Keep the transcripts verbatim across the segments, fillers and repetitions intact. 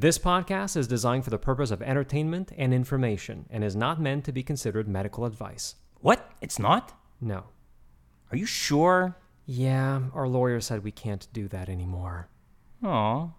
This podcast is designed for the purpose of entertainment and information and is not meant to be considered medical advice. What? It's not? No. Are you sure? Yeah, our lawyer said we can't do that anymore. Aw.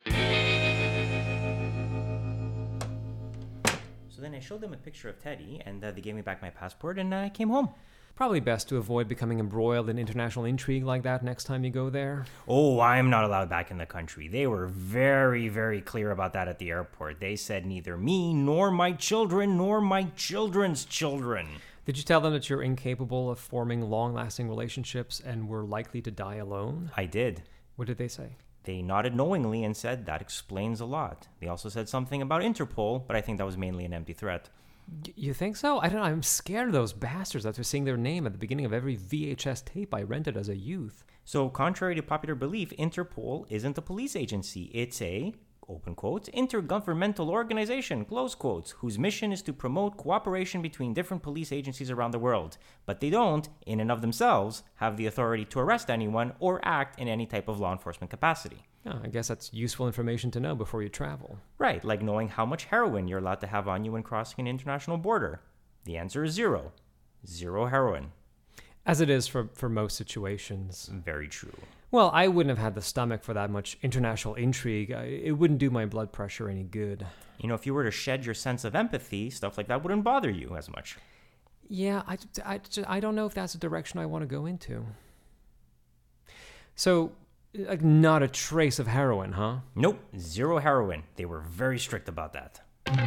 So then I showed them a picture of Teddy, and uh, they gave me back my passport, and I came home. Probably best to avoid becoming embroiled in international intrigue like that next time you go there. Oh, I'm not allowed back in the country. They were very, very clear about that at the airport. They said neither me, nor my children, nor my children's children. Did you tell them that you're incapable of forming long-lasting relationships and were likely to die alone? I did. What did they say? They nodded knowingly and said that explains a lot. They also said something about Interpol, but I think that was mainly an empty threat. You think so? I don't know. I'm scared of those bastards after seeing their name at the beginning of every V H S tape I rented as a youth. So, contrary to popular belief, Interpol isn't a police agency. It's a, open quotes, intergovernmental organization, close quotes, whose mission is to promote cooperation between different police agencies around the world. But they don't, in and of themselves, have the authority to arrest anyone or act in any type of law enforcement capacity. Oh, I guess that's useful information to know before you travel. Right, like knowing how much heroin you're allowed to have on you when crossing an international border. The answer is zero. Zero heroin. As it is for, for most situations. Very true. Well, I wouldn't have had the stomach for that much international intrigue. I, it wouldn't do my blood pressure any good. You know, if you were to shed your sense of empathy, stuff like that wouldn't bother you as much. Yeah, I, I, I don't know if that's a direction I want to go into. So, like, not a trace of heroin, huh? Nope, zero heroin. They were very strict about that.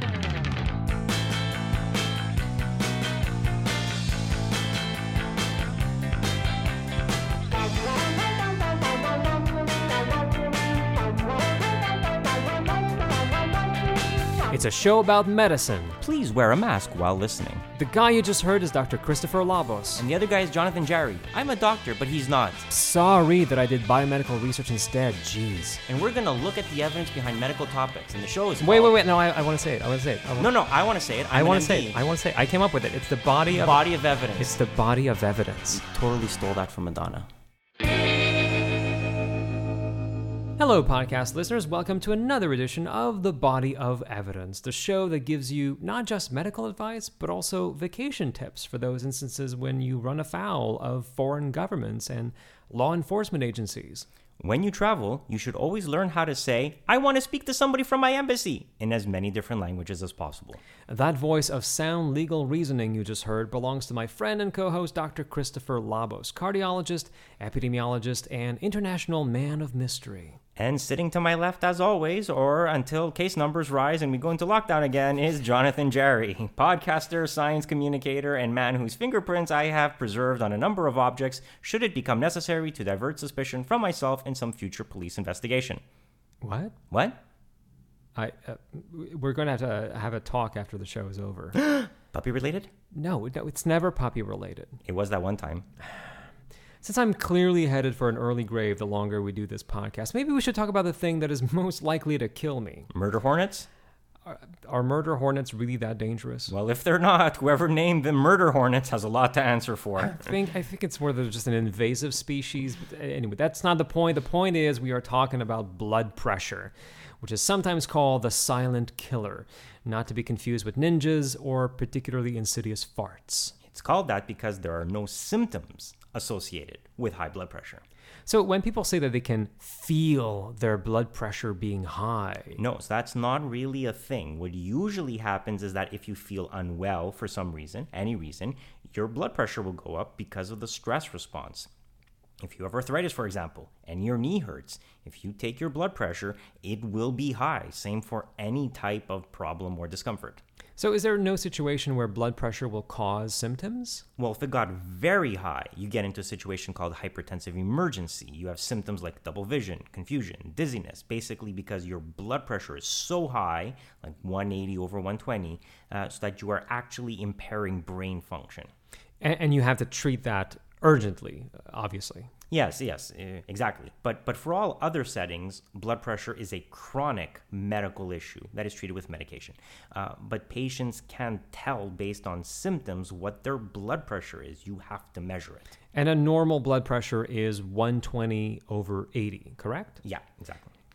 It's a show about medicine. Please wear a mask while listening. The guy you just heard is Doctor Christopher Labos. And the other guy is Jonathan Jarry. I'm a doctor, but he's not. Sorry that I did biomedical research instead. Jeez. And we're gonna look at the evidence behind medical topics. And the show is Wait, called... wait, wait. No, I, I want to say it. I want to say it. I wanna... No, no, I want to say it. I'm I want an to M say D. it. I want to say it. I came up with it. It's the body of... Body of evidence. It's the body of evidence. Totally stole that from Madonna. Hello, podcast listeners. Welcome to another edition of The Body of Evidence, the show that gives you not just medical advice, but also vacation tips for those instances when you run afoul of foreign governments and law enforcement agencies. When you travel, you should always learn how to say, I want to speak to somebody from my embassy, in as many different languages as possible. That voice of sound legal reasoning you just heard belongs to my friend and co-host Doctor Christopher Labos, cardiologist, epidemiologist, and international man of mystery. And sitting to my left, as always, or until case numbers rise and we go into lockdown again, is Jonathan Jarry, podcaster, science communicator, and man whose fingerprints I have preserved on a number of objects should it become necessary to divert suspicion from myself in some future police investigation. What? What? I uh, we're going to have to have a talk after the show is over. Puppy related? No, no, it's never puppy related. It was that one time. Since I'm clearly headed for an early grave the longer we do this podcast, maybe we should talk about the thing that is most likely to kill me. Murder hornets? Are, are murder hornets really that dangerous? Well, if they're not, whoever named them murder hornets has a lot to answer for. I think I think it's more than just an invasive species. But anyway, that's not the point. The point is we are talking about blood pressure, which is sometimes called the silent killer, not to be confused with ninjas or particularly insidious farts. It's called that because there are no symptoms associated with high blood pressure. So when people say that they can feel their blood pressure being high... No, so that's not really a thing. What usually happens is that if you feel unwell for some reason, any reason, your blood pressure will go up because of the stress response. If you have arthritis, for example, and your knee hurts, if you take your blood pressure, it will be high. Same for any type of problem or discomfort. So is there no situation where blood pressure will cause symptoms? Well, if it got very high, you get into a situation called hypertensive emergency. You have symptoms like double vision, confusion, dizziness, basically because your blood pressure is so high, like one eighty over one twenty, uh, so that you are actually impairing brain function. And, and you have to treat that urgently, obviously. Yes, yes, exactly. But but for all other settings, blood pressure is a chronic medical issue that is treated with medication. Uh, but patients can tell based on symptoms what their blood pressure is. You have to measure it. And a normal blood pressure is one twenty over eighty, correct? Yeah, exactly.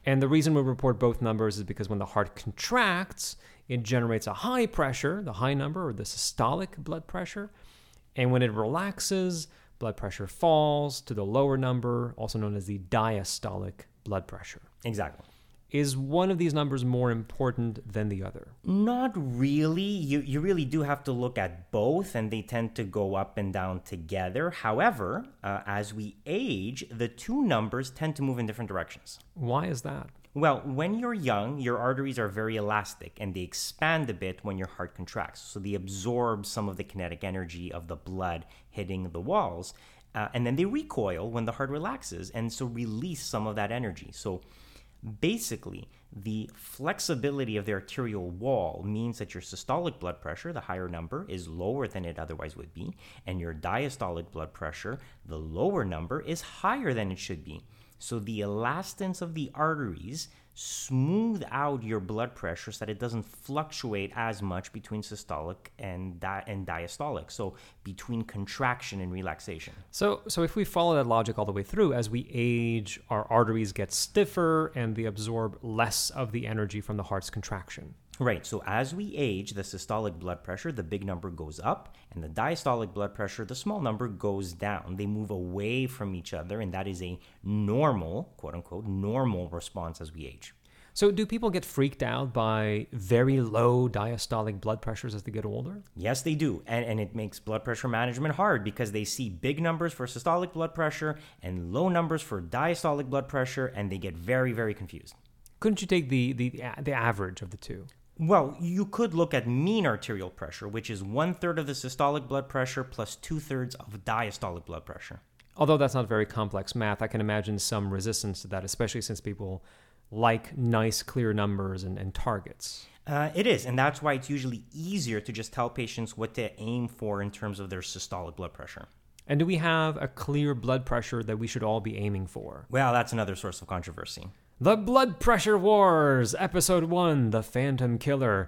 And the reason we report both numbers is because when the heart contracts, it generates a high pressure, the high number, or the systolic blood pressure. And when it relaxes, blood pressure falls to the lower number, also known as the diastolic blood pressure. Exactly. Is one of these numbers more important than the other? Not really. You you really do have to look at both, and they tend to go up and down together. However, uh, as we age, the two numbers tend to move in different directions. Why is that? Well, when you're young, your arteries are very elastic and they expand a bit when your heart contracts. So they absorb some of the kinetic energy of the blood hitting the walls, uh, and then they recoil when the heart relaxes, and so release some of that energy. So basically, the flexibility of the arterial wall means that your systolic blood pressure, the higher number, is lower than it otherwise would be, and your diastolic blood pressure, the lower number, is higher than it should be. So the elastance of the arteries smooth out your blood pressure so that it doesn't fluctuate as much between systolic and di- and diastolic, so between contraction and relaxation. So, so if we follow that logic all the way through, as we age, our arteries get stiffer and they absorb less of the energy from the heart's contraction. Right, so as we age, the systolic blood pressure, the big number, goes up, and the diastolic blood pressure, the small number, goes down. They move away from each other, and that is a normal, quote-unquote, normal response as we age. So do people get freaked out by very low diastolic blood pressures as they get older? Yes, they do, and, and it makes blood pressure management hard because they see big numbers for systolic blood pressure and low numbers for diastolic blood pressure, and they get very, very confused. Couldn't you take the, the, the average of the two? Well, you could look at mean arterial pressure, which is one-third of the systolic blood pressure plus two-thirds of diastolic blood pressure. Although that's not very complex math, I can imagine some resistance to that, especially since people like nice, clear numbers and, and targets. Uh, it is, and that's why it's usually easier to just tell patients what to aim for in terms of their systolic blood pressure. And do we have a clear blood pressure that we should all be aiming for? Well, that's another source of controversy. The Blood Pressure Wars, Episode one, The Phantom Killer.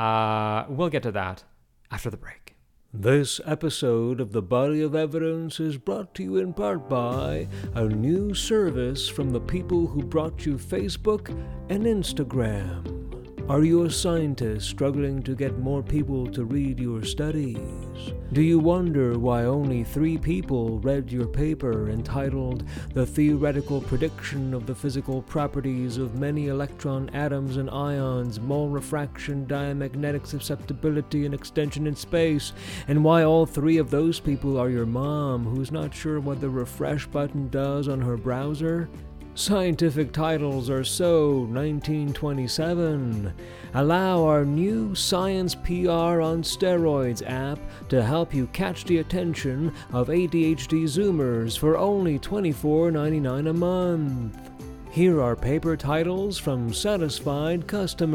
Uh, we'll get to that after the break. This episode of The Body of Evidence is brought to you in part by a new service from the people who brought you Facebook and Instagram. Are you a scientist struggling to get more people to read your studies? Do you wonder why only three people read your paper entitled The Theoretical Prediction of the Physical Properties of Many Electron Atoms and Ions, Mole Refraction, Diamagnetic Susceptibility, and Extension in Space, and why all three of those people are your mom who's not sure what the refresh button does on her browser? Scientific titles are so nineteen twenty-seven. Allow our new Science P R on Steroids app to help you catch the attention of A D H D Zoomers for only twenty-four ninety-nine a month. Here are paper titles from satisfied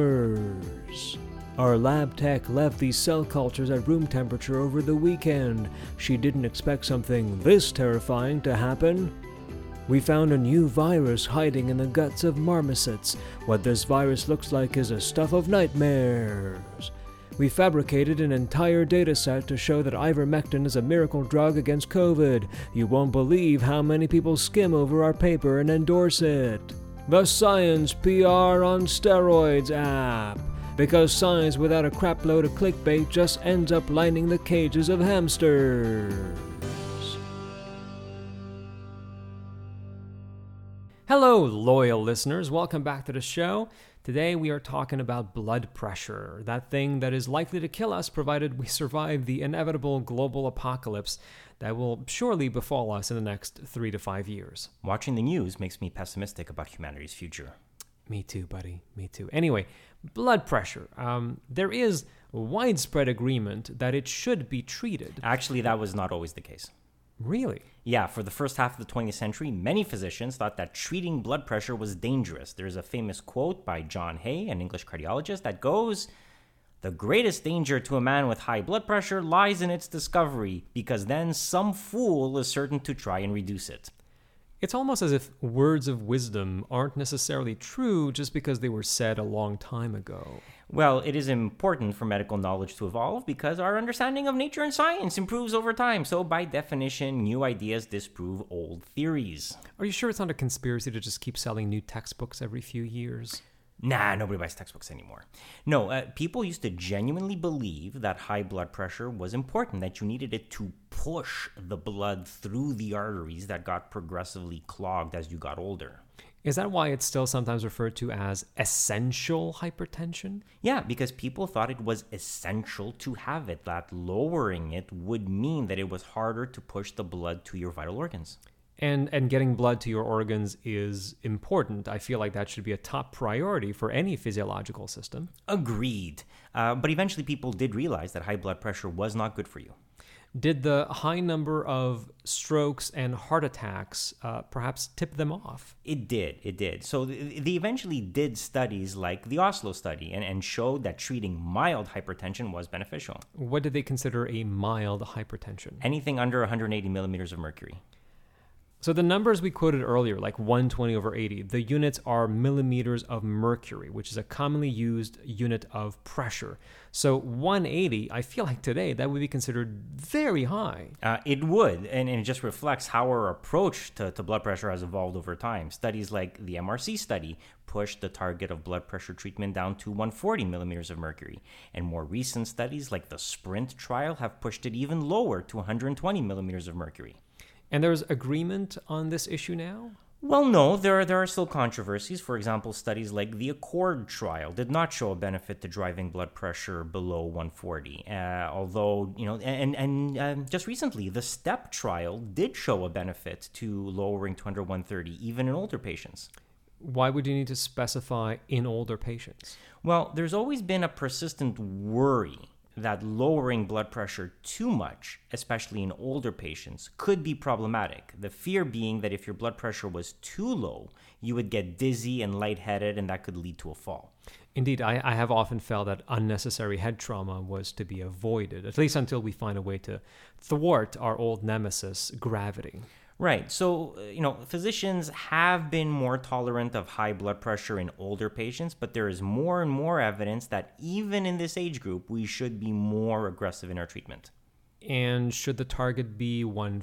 customers. Our lab tech left these cell cultures at room temperature over the weekend. She didn't expect something this terrifying to happen. We found a new virus hiding in the guts of marmosets. What this virus looks like is a stuff of nightmares. We fabricated an entire data set to show that ivermectin is a miracle drug against COVID. You won't believe how many people skim over our paper and endorse it. The Science P R on Steroids app. Because science without a crapload of clickbait just ends up lining the cages of hamsters. Hello, loyal listeners. Welcome back to the show. Today we are talking about blood pressure, that thing that is likely to kill us provided we survive the inevitable global apocalypse that will surely befall us in the next three to five years. Watching the news makes me pessimistic about humanity's future. Me too, buddy. Me too. Anyway, blood pressure. Um, there is widespread agreement that it should be treated. Actually, that was not always the case. Really? Yeah, for the first half of the twentieth century, many physicians thought that treating blood pressure was dangerous. There's a famous quote by John Hay, an English cardiologist, that goes, "The greatest danger to a man with high blood pressure lies in its discovery, because then some fool is certain to try and reduce it." It's almost as if words of wisdom aren't necessarily true just because they were said a long time ago. Well, it is important for medical knowledge to evolve because our understanding of nature and science improves over time. So, by definition, new ideas disprove old theories. Are you sure it's not a conspiracy to just keep selling new textbooks every few years? Nah, nobody buys textbooks anymore. No, uh, people used to genuinely believe that high blood pressure was important, that you needed it to push the blood through the arteries that got progressively clogged as you got older. Is that why it's still sometimes referred to as essential hypertension? Yeah, because people thought it was essential to have it, that lowering it would mean that it was harder to push the blood to your vital organs. And and getting blood to your organs is important. I feel like that should be a top priority for any physiological system. Agreed. Uh, but eventually people did realize that high blood pressure was not good for you. Did the high number of strokes and heart attacks uh, perhaps tip them off? It did, it did. So th- they eventually did studies like the Oslo study and, and showed that treating mild hypertension was beneficial. What did they consider a mild hypertension? Anything under one hundred eighty millimeters of mercury. So the numbers we quoted earlier, like one twenty over eighty, the units are millimeters of mercury, which is a commonly used unit of pressure. So one eighty, I feel like today that would be considered very high. Uh, it would, and, and it just reflects how our approach to, to blood pressure has evolved over time. Studies like the M R C study pushed the target of blood pressure treatment down to one hundred forty millimeters of mercury. And more recent studies like the SPRINT trial have pushed it even lower to one hundred twenty millimeters of mercury. And there's agreement on this issue now? Well, no, there are, there are still controversies. For example, studies like the ACCORD trial did not show a benefit to driving blood pressure below one forty. Uh, although, you know, and, and um, just recently, the STEP trial did show a benefit to lowering to under one thirty, even in older patients. Why would you need to specify in older patients? Well, there's always been a persistent worry that lowering blood pressure too much, especially in older patients, could be problematic. The fear being that if your blood pressure was too low, you would get dizzy and lightheaded, and that could lead to a fall. Indeed, I, I have often felt that unnecessary head trauma was to be avoided, at least until we find a way to thwart our old nemesis, gravity. Right. So, you know, physicians have been more tolerant of high blood pressure in older patients, but there is more and more evidence that even in this age group, we should be more aggressive in our treatment. And should the target be one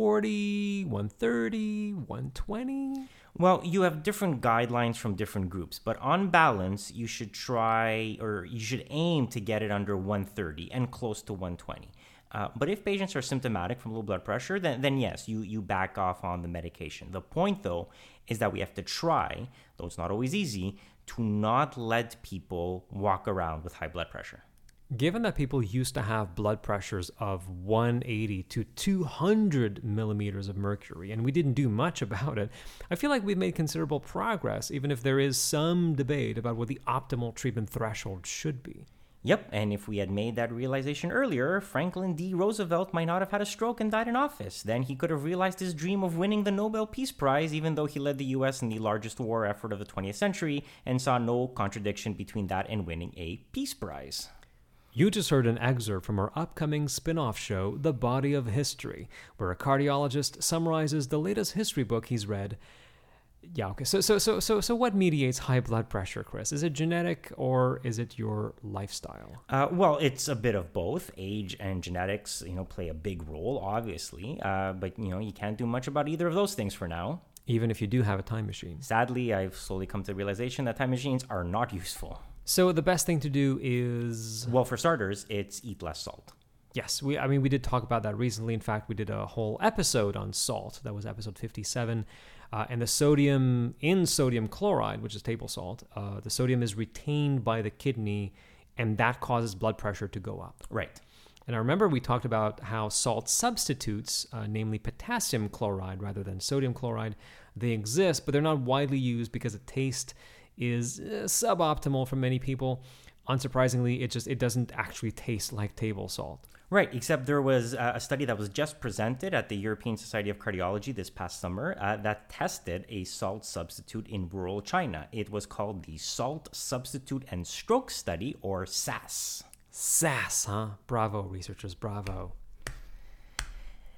forty, one thirty, one twenty? Well, you have different guidelines from different groups, but on balance, you should try or you should aim to get it under one thirty and close to one twenty. Uh, but if patients are symptomatic from low blood pressure, then, then yes, you, you back off on the medication. The point, though, is that we have to try, though it's not always easy, to not let people walk around with high blood pressure. Given that people used to have blood pressures of one eighty to two hundred millimeters of mercury, and we didn't do much about it, I feel like we've made considerable progress, even if there is some debate about what the optimal treatment threshold should be. Yep, and if we had made that realization earlier, Franklin D. Roosevelt might not have had a stroke and died in office. Then he could have realized his dream of winning the Nobel Peace Prize, even though he led the U S in the largest war effort of the twentieth century, and saw no contradiction between that and winning a Peace Prize. You just heard an excerpt from our upcoming spin-off show, The Body of History, where a cardiologist summarizes the latest history book he's read. Yeah, okay. So so so so so what mediates high blood pressure, Chris? Is it genetic or is it your lifestyle? Uh, well, it's a bit of both. Age and genetics, you know, play a big role, obviously. Uh, but, you know, you can't do much about either of those things for now. Even if you do have a time machine. Sadly, I've slowly come to the realization that time machines are not useful. So the best thing to do is... Well, for starters, it's eat less salt. Yes, we. I mean, we did talk about that recently. In fact, we did a whole episode on salt. That was episode fifty-seven. Uh, and the sodium in sodium chloride, which is table salt, uh, the sodium is retained by the kidney, and that causes blood pressure to go up. Right. And I remember we talked about how salt substitutes, uh, namely potassium chloride rather than sodium chloride, they exist, but they're not widely used because the taste is uh, suboptimal for many people. Unsurprisingly, it just it doesn't actually taste like table salt. Right, except there was a study that was just presented at the European Society of Cardiology this past summer uh, that tested a salt substitute in rural China. It was called the Salt Substitute and Stroke Study, or S A S. S A S, huh? Bravo, researchers, bravo.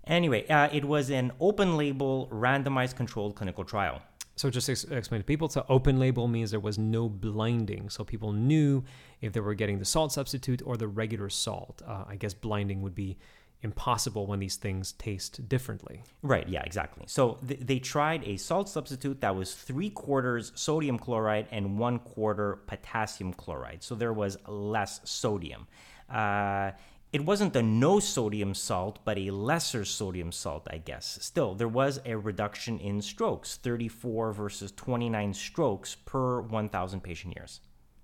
Anyway, uh, it was an open-label, randomized controlled clinical trial. So just ex- explain to people, so open label means there was no blinding. So people knew if they were getting the salt substitute or the regular salt. Uh, I guess blinding would be impossible when these things taste differently. Right, yeah, exactly. So th- they tried a salt substitute that was three quarters sodium chloride and one quarter potassium chloride. So there was less sodium. Uh, It wasn't a no sodium salt, but a lesser sodium salt, I guess. Still, there was a reduction in strokes, thirty-four versus twenty-nine strokes per one thousand patient years.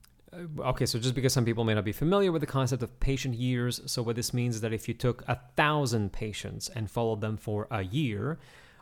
Uh, okay, so just because some people may not be familiar with the concept of patient years, so what this means is that if you took a thousand patients and followed them for a year,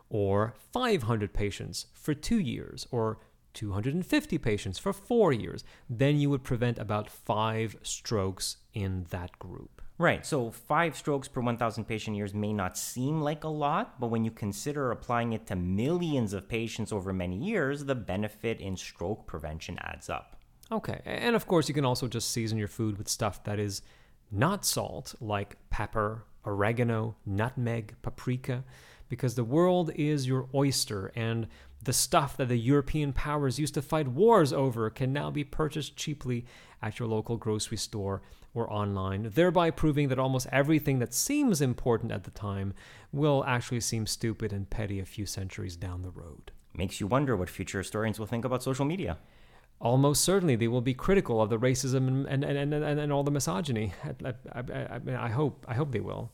or five hundred patients for two years, or two hundred fifty patients for four years, then you would prevent about five strokes in that group. Right, so five strokes per one thousand patient years may not seem like a lot, but when you consider applying it to millions of patients over many years, the benefit in stroke prevention adds up. Okay, and of course you can also just season your food with stuff that is not salt, like pepper, oregano, nutmeg, paprika, because the world is your oyster, and the stuff that the European powers used to fight wars over can now be purchased cheaply at your local grocery store or online, thereby proving that almost everything that seems important at the time will actually seem stupid and petty a few centuries down the road. Makes you wonder what future historians will think about social media. Almost certainly they will be critical of the racism and and, and, and, and all the misogyny. I, I, I, I hope I hope they will.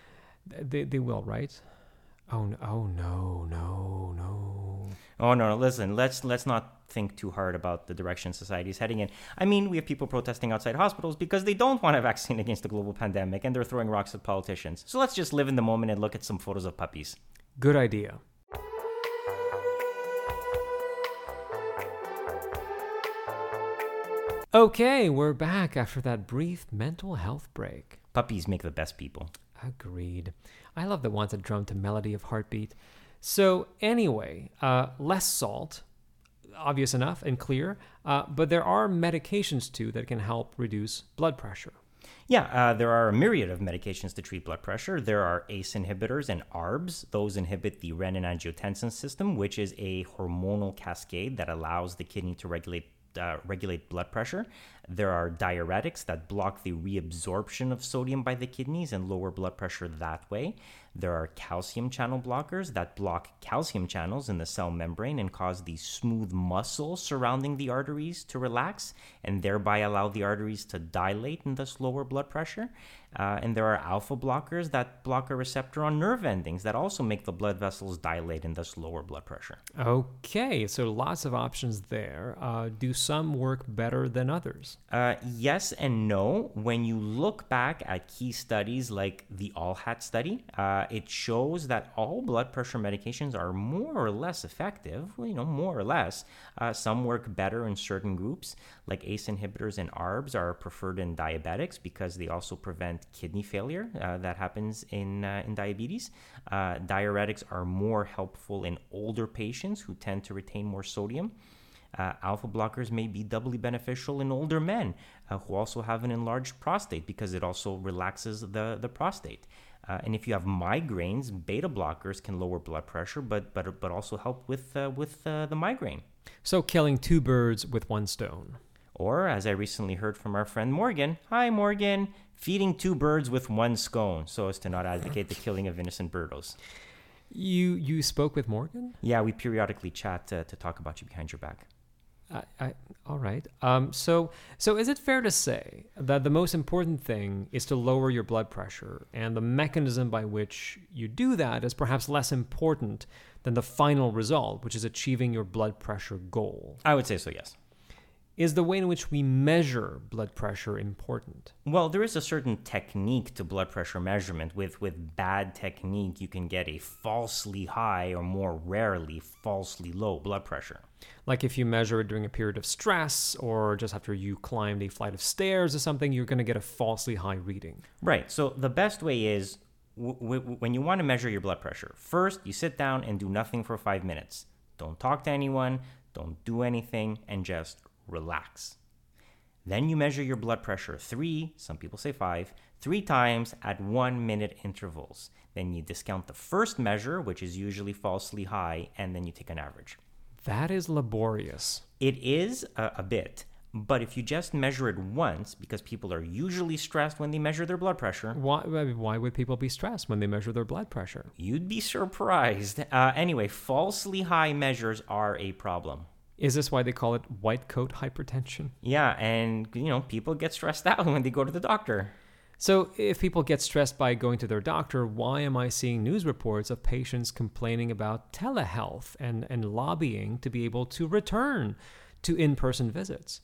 They they will, right? Oh no! Oh no! No! No! Oh no! no listen, let's let's not think too hard about the direction society is heading in. I mean, we have people protesting outside hospitals because they don't want a vaccine against the global pandemic, and they're throwing rocks at politicians. So let's just live in the moment and look at some photos of puppies. Good idea. Okay, we're back after that brief mental health break. Puppies make the best people. Agreed. I love the ones that drum to melody of heartbeat. So anyway, uh, less salt, obvious enough and clear, uh, but there are medications too that can help reduce blood pressure. Yeah, uh, there are a myriad of medications to treat blood pressure. There are A C E inhibitors and A R Bs. Those inhibit the renin-angiotensin system, which is a hormonal cascade that allows the kidney to regulate Uh, regulate blood pressure. There are diuretics that block the reabsorption of sodium by the kidneys and lower blood pressure that way. There are calcium channel blockers that block calcium channels in the cell membrane and cause the smooth muscle surrounding the arteries to relax and thereby allow the arteries to dilate and thus lower blood pressure. Uh, and there are alpha blockers that block a receptor on nerve endings that also make the blood vessels dilate and thus lower blood pressure. Okay, so lots of options there. Uh, do some work better than others? Uh, yes and no. When you look back at key studies like the ALLHAT study, uh, it shows that all blood pressure medications are more or less effective, well, you know, more or less. Uh, some work better in certain groups, like A C E inhibitors and A R Bs are preferred in diabetics because they also prevent kidney failure uh, that happens in, uh, in diabetes. Uh, diuretics are more helpful in older patients who tend to retain more sodium. Uh, alpha blockers may be doubly beneficial in older men uh, who also have an enlarged prostate because it also relaxes the, the prostate. Uh, and if you have migraines, beta blockers can lower blood pressure, but but but also help with uh, with uh, the migraine. So killing two birds with one stone. Or, as I recently heard from our friend Morgan, hi Morgan, feeding two birds with one scone, so as to not advocate the killing of innocent birdos. You you spoke with Morgan? Yeah, we periodically chat uh, to talk about you behind your back. I, I, all right. Um, so, so is it fair to say that the most important thing is to lower your blood pressure, and the mechanism by which you do that is perhaps less important than the final result, which is achieving your blood pressure goal? I would say so, yes. Is the way in which we measure blood pressure important? Well, there is a certain technique to blood pressure measurement. With, with bad technique, you can get a falsely high or more rarely falsely low blood pressure. Like if you measure it during a period of stress or just after you climbed a flight of stairs or something, you're going to get a falsely high reading. Right. So the best way is w- w- when you want to measure your blood pressure, first you sit down and do nothing for five minutes. Don't talk to anyone, don't do anything, and just relax. Then you measure your blood pressure three, some people say five, three times at one minute intervals. Then you discount the first measure, which is usually falsely high, and then you take an average. That is laborious. It is a, a bit, but if you just measure it once, because people are usually stressed when they measure their blood pressure. Why, why would people be stressed when they measure their blood pressure? You'd be surprised. Uh, anyway, falsely high measures are a problem. Is this why they call it white coat hypertension? Yeah, and, you know, people get stressed out when they go to the doctor. So if people get stressed by going to their doctor, why am I seeing news reports of patients complaining about telehealth and, and lobbying to be able to return to in-person visits?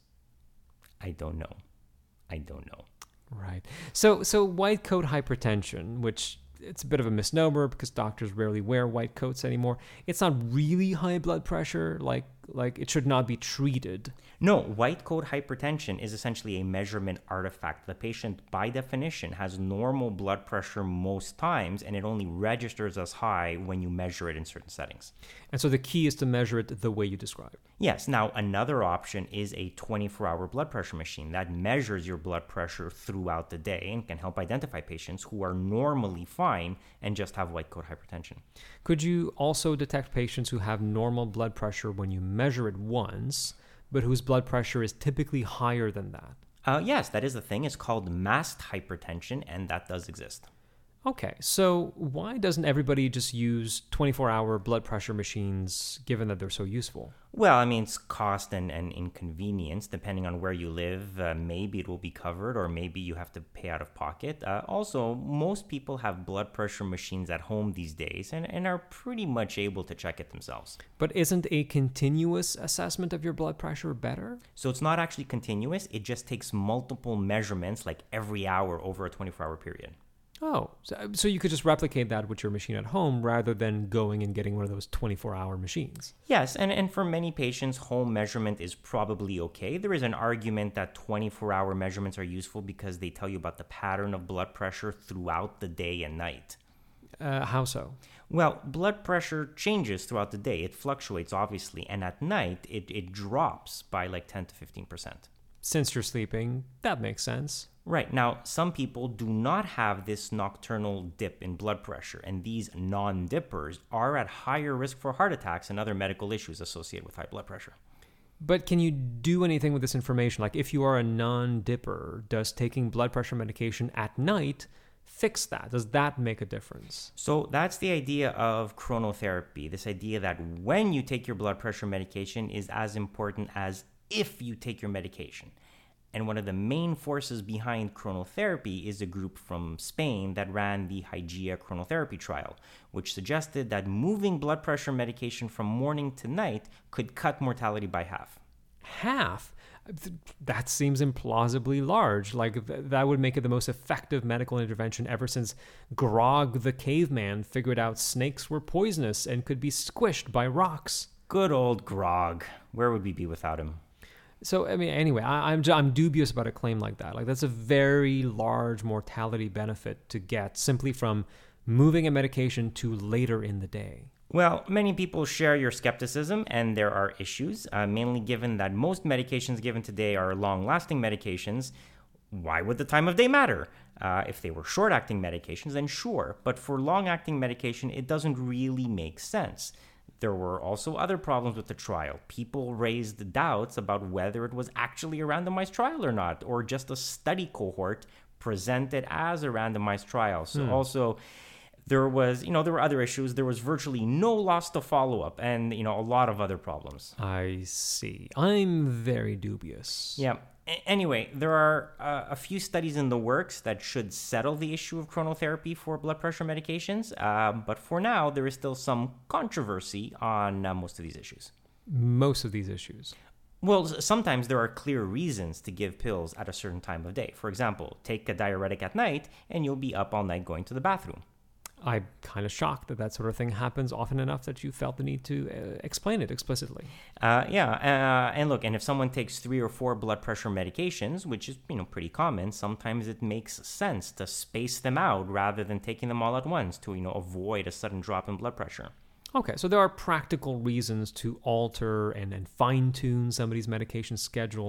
I don't know. I don't know. Right. So so white coat hypertension, which it's a bit of a misnomer because doctors rarely wear white coats anymore. It's not really high blood pressure, like like it should not be treated. No, white coat hypertension is essentially a measurement artifact. The patient, by definition, has normal blood pressure most times, and it only registers as high when you measure it in certain settings. And so the key is to measure it the way you described. Yes. Now, another option is a twenty-four hour blood pressure machine that measures your blood pressure throughout the day and can help identify patients who are normally fine and just have white coat hypertension. Could you also detect patients who have normal blood pressure when you measure it once, but whose blood pressure is typically higher than that? Uh, yes, that is the thing. It's called masked hypertension, and that does exist. Okay, so why doesn't everybody just use twenty-four hour blood pressure machines, given that they're so useful? Well, I mean, it's cost and, and inconvenience. Depending on where you live, uh, maybe it will be covered, or maybe you have to pay out of pocket. Uh, also, most people have blood pressure machines at home these days and, and are pretty much able to check it themselves. But isn't a continuous assessment of your blood pressure better? So it's not actually continuous. It just takes multiple measurements, like every hour over a twenty-four hour period. Oh, so, so you could just replicate that with your machine at home rather than going and getting one of those twenty-four hour machines. Yes, and, and for many patients, home measurement is probably okay. There is an argument that twenty-four hour measurements are useful because they tell you about the pattern of blood pressure throughout the day and night. Uh, how so? Well, blood pressure changes throughout the day. It fluctuates, obviously, and at night, it, it drops by like ten to fifteen percent. Since you're sleeping, that makes sense. Right. Now, some people do not have this nocturnal dip in blood pressure, and these non-dippers are at higher risk for heart attacks and other medical issues associated with high blood pressure. But can you do anything with this information? Like if you are a non-dipper, does taking blood pressure medication at night fix that? Does that make a difference? So that's the idea of chronotherapy, this idea that when you take your blood pressure medication is as important as if you take your medication. And one of the main forces behind chronotherapy is a group from Spain that ran the Hygieia chronotherapy trial, which suggested that moving blood pressure medication from morning to night could cut mortality by half. Half? That seems implausibly large. Like, th- that would make it the most effective medical intervention ever since Grog the caveman figured out snakes were poisonous and could be squished by rocks. Good old Grog. Where would we be without him? So, I mean, anyway, I, I'm I'm dubious about a claim like that. Like, that's a very large mortality benefit to get simply from moving a medication to later in the day. Well, many people share your skepticism, and there are issues, uh, mainly given that most medications given today are long-lasting medications. Why would the time of day matter? Uh, if they were short-acting medications, then sure. But for long-acting medication, it doesn't really make sense. There were also other problems with the trial. People raised doubts about whether it was actually a randomized trial or not, or just a study cohort presented as a randomized trial. So hmm. also, there was, you know, there were other issues. There was virtually no loss to follow-up and, you know, a lot of other problems. I see. I'm very dubious. Yeah. Anyway, there are uh, a few studies in the works that should settle the issue of chronotherapy for blood pressure medications, uh, but for now, there is still some controversy on uh, most of these issues. Most of these issues? Well, sometimes there are clear reasons to give pills at a certain time of day. For example, take a diuretic at night, and you'll be up all night going to the bathroom. I'm kind of shocked that that sort of thing happens often enough that you felt the need to uh, explain it explicitly. Uh, yeah, uh, and look, and if someone takes three or four blood pressure medications, which is, you know, pretty common, sometimes it makes sense to space them out rather than taking them all at once to, you know, avoid a sudden drop in blood pressure. Okay, so there are practical reasons to alter and, and fine-tune somebody's medication schedule,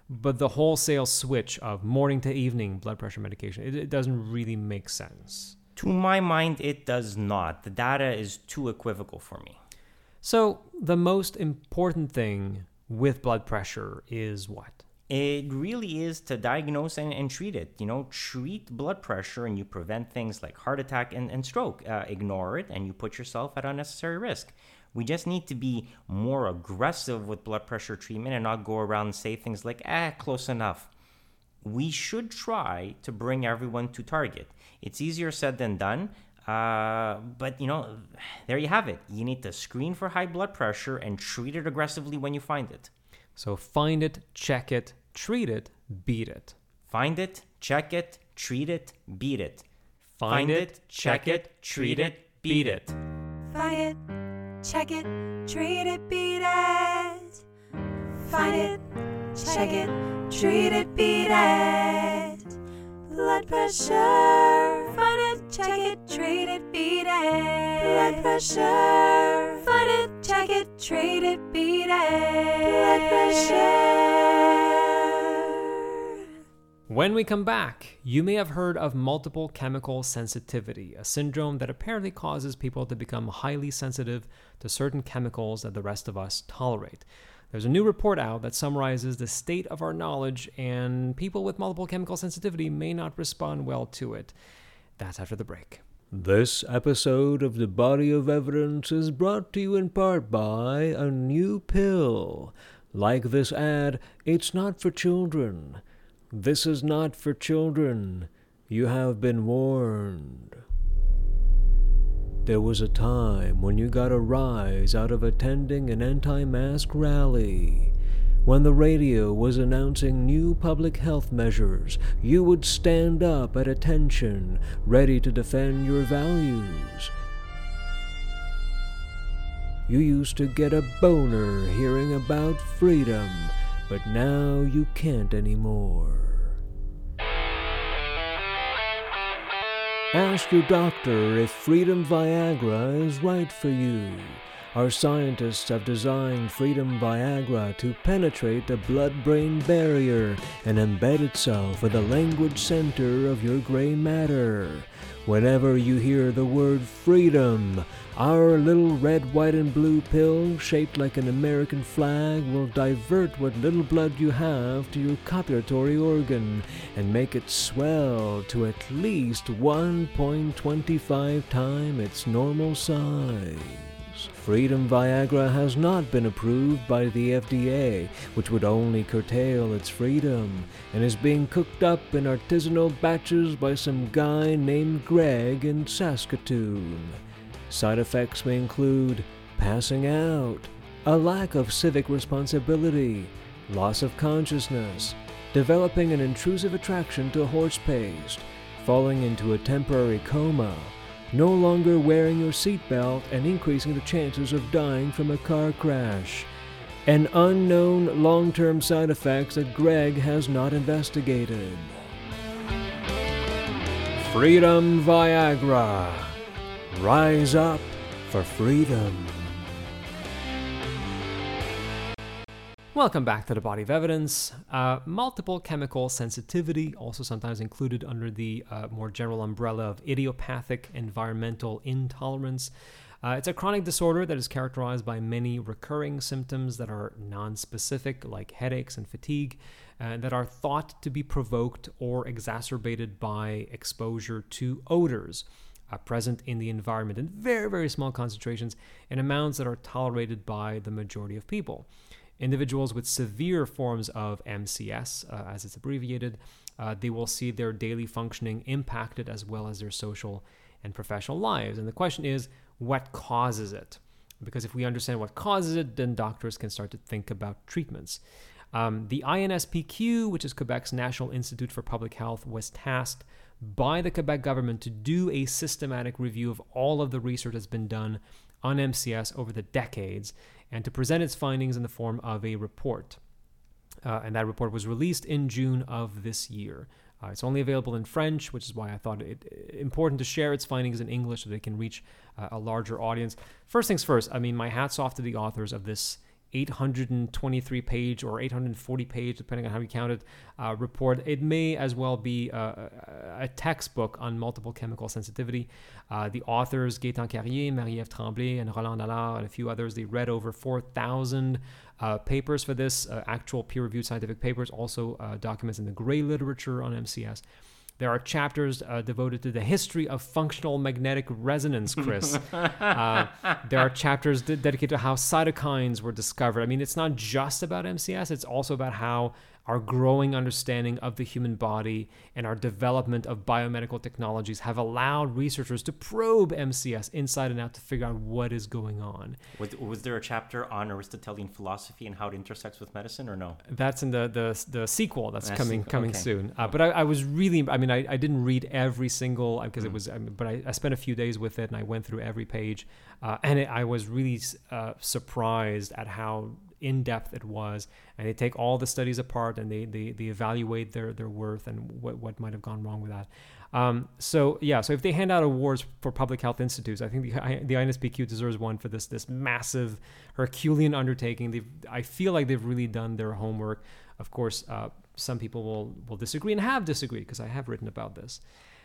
But the wholesale switch of morning to evening blood pressure medication, it, it doesn't really make sense. To my mind, it does not. The data is too equivocal for me. So the most important thing with blood pressure is what? It really is to diagnose and, and treat it. You know, treat blood pressure and you prevent things like heart attack and, and stroke. Uh, ignore it and you put yourself at unnecessary risk. We just need to be more aggressive with blood pressure treatment and not go around and say things like, eh, close enough. We should try to bring everyone to target. It's easier said than done, uh, but, you know, there you have it. You need to screen for high blood pressure and treat it aggressively when you find it. So find it, check it, treat it, beat it. Find it, check it, treat it, beat it. Find it, check it, treat it, beat it. Find it, check it, treat it, beat it. Find it, check it, treat it, beat it. Blood pressure. Find it, check it, treat it, beat it. Blood pressure. Find it, check it, treat it, beat it. Blood pressure. When we come back, you may have heard of multiple chemical sensitivity, a syndrome that apparently causes people to become highly sensitive to certain chemicals that the rest of us tolerate. There's a new report out that summarizes the state of our knowledge, and people with multiple chemical sensitivity may not respond well to it. That's after the break. This episode of The Body of Evidence is brought to you in part by a new pill. Like this ad, it's not for children. This is not for children. You have been warned. There was a time when you got a rise out of attending an anti-mask rally. When the radio was announcing new public health measures, you would stand up at attention, ready to defend your values. You used to get a boner hearing about freedom, but now you can't anymore. Ask your doctor if Freedom Viagra is right for you. Our scientists have designed Freedom Viagra to penetrate the blood-brain barrier and embed itself in the language center of your gray matter. Whenever you hear the word freedom, our little red, white, and blue pill shaped like an American flag will divert what little blood you have to your copulatory organ and make it swell to at least one point two five times its normal size. Freedom Viagra has not been approved by the F D A, which would only curtail its freedom, and is being cooked up in artisanal batches by some guy named Greg in Saskatoon. Side effects may include passing out, a lack of civic responsibility, loss of consciousness, developing an intrusive attraction to horse paste, falling into a temporary coma, no longer wearing your seatbelt and increasing the chances of dying from a car crash, and unknown long-term side effects that Greg has not investigated. Freedom Viagra. Rise up for freedom. Welcome back to The Body of Evidence. Uh, multiple chemical sensitivity, also sometimes included under the uh, more general umbrella of idiopathic environmental intolerance. Uh, it's a chronic disorder that is characterized by many recurring symptoms that are non-specific, like headaches and fatigue, uh, that are thought to be provoked or exacerbated by exposure to odors uh, present in the environment in very, very small concentrations in amounts that are tolerated by the majority of people. Individuals with severe forms of M C S, uh, as it's abbreviated, uh, they will see their daily functioning impacted as well as their social and professional lives. And the question is, what causes it? Because if we understand what causes it, then doctors can start to think about treatments. Um, the I N S P Q, which is Quebec's National Institute for Public Health, was tasked by the Quebec government to do a systematic review of all of the research that's been done on M C S over the decades, and to present its findings in the form of a report. Uh, and that report was released in June of this year. Uh, it's only available in French, which is why I thought it important to share its findings in English so they can reach uh, a larger audience. First things first, I mean, my hat's off to the authors of this eight hundred twenty-three page or eight hundred forty page, depending on how you count it, uh, report. It may as well be a, a textbook on multiple chemical sensitivity. Uh, the authors, Gaëtan Carrier, Marie-Ève Tremblay, and Roland Allard, and a few others, they read over four thousand uh, papers for this, uh, actual peer-reviewed scientific papers, also uh, documents in the gray literature on M C S. There are chapters uh, devoted to the history of functional magnetic resonance, Chris. uh, there are chapters de- dedicated to how cytokines were discovered. I mean, it's not just about M C S. It's also about how our growing understanding of the human body and our development of biomedical technologies have allowed researchers to probe M C S inside and out to figure out what is going on. Was, was there a chapter on Aristotelian philosophy and how it intersects with medicine, or no? That's in the the, the sequel that's That's- coming coming okay. soon. Uh, but I, I was really, I mean, I, I didn't read every single, because Mm. it was, I mean, but I, I spent a few days with it and I went through every page. Uh, and it, I was really uh, surprised at how in-depth it was. And they take all the studies apart and they they, they evaluate their, their worth and what, what might have gone wrong with that. Um, so yeah, so if they hand out awards for public health institutes, I think the the I N S P Q deserves one for this this massive Herculean undertaking. They've, I feel like they've really done their homework. Of course, uh, some people will will disagree and have disagreed, because I have written about this.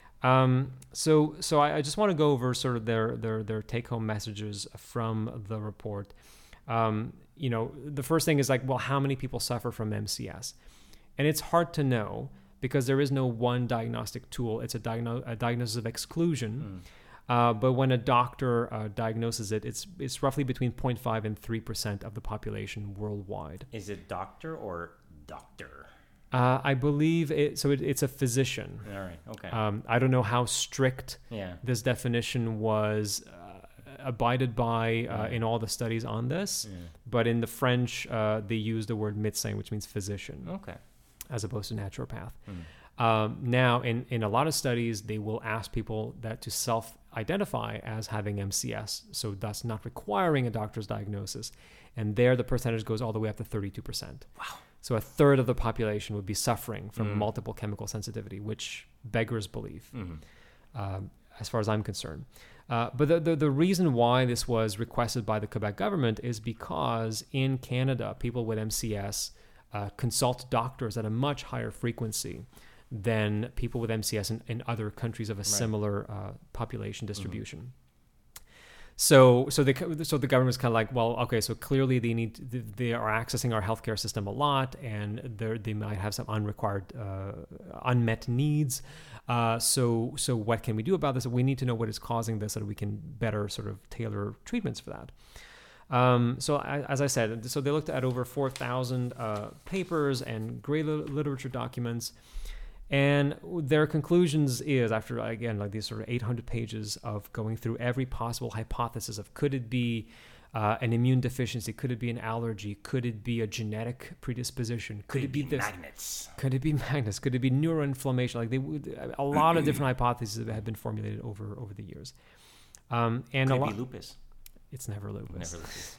Um, so so I, I just want to go over sort of their their their take home messages from the report. Um, you know, the first thing is like, well, how many people suffer from M C S? And it's hard to know, because there is no one diagnostic tool. It's a, diagno- a diagnosis of exclusion. Mm. Uh, but when a doctor uh, diagnoses it, it's it's roughly between zero point five and three percent of the population worldwide. Is it doctor or doctor? Uh, I believe it. So it, it's a physician. All right. Okay. Um, I don't know how strict yeah. this definition was uh, abided by uh, in all the studies on this. Yeah. But in the French, uh, they use the word médecin, which means physician, Okay. as opposed to naturopath. Mm. Um, now, in, in a lot of studies, they will ask people that to self-identify as having M C S, so thus not requiring a doctor's diagnosis. And there, the percentage goes all the way up to thirty-two percent. Wow. So a third of the population would be suffering from Mm. multiple chemical sensitivity, which beggars belief, Mm-hmm. um, as far as I'm concerned. Uh, but the, the the reason why this was requested by the Quebec government is because in Canada, people with M C S uh, consult doctors at a much higher frequency than people with M C S in, in other countries of a Right. similar uh, population distribution. Mm-hmm. So, so the so the government was kind of like, well, okay, so clearly they need to, they are accessing our healthcare system a lot, and they they might have some unrequired, uh, unmet needs. Uh, so, so what can we do about this? We need to know what is causing this, so that we can better sort of tailor treatments for that. Um, so, as I said, so they looked at over four thousand uh, papers and gray literature documents. And their conclusions is, after, again, like these sort of eight hundred pages of going through every possible hypothesis of, could it be uh, an immune deficiency? Could it be an allergy? Could it be a genetic predisposition? Could, Could it be, be this? magnets? Could it be magnets? Could it be neuroinflammation? Like they would, a lot of different hypotheses have been formulated over over the years. Um, and Could a it lot, be lupus? it's never lupus. Never lupus.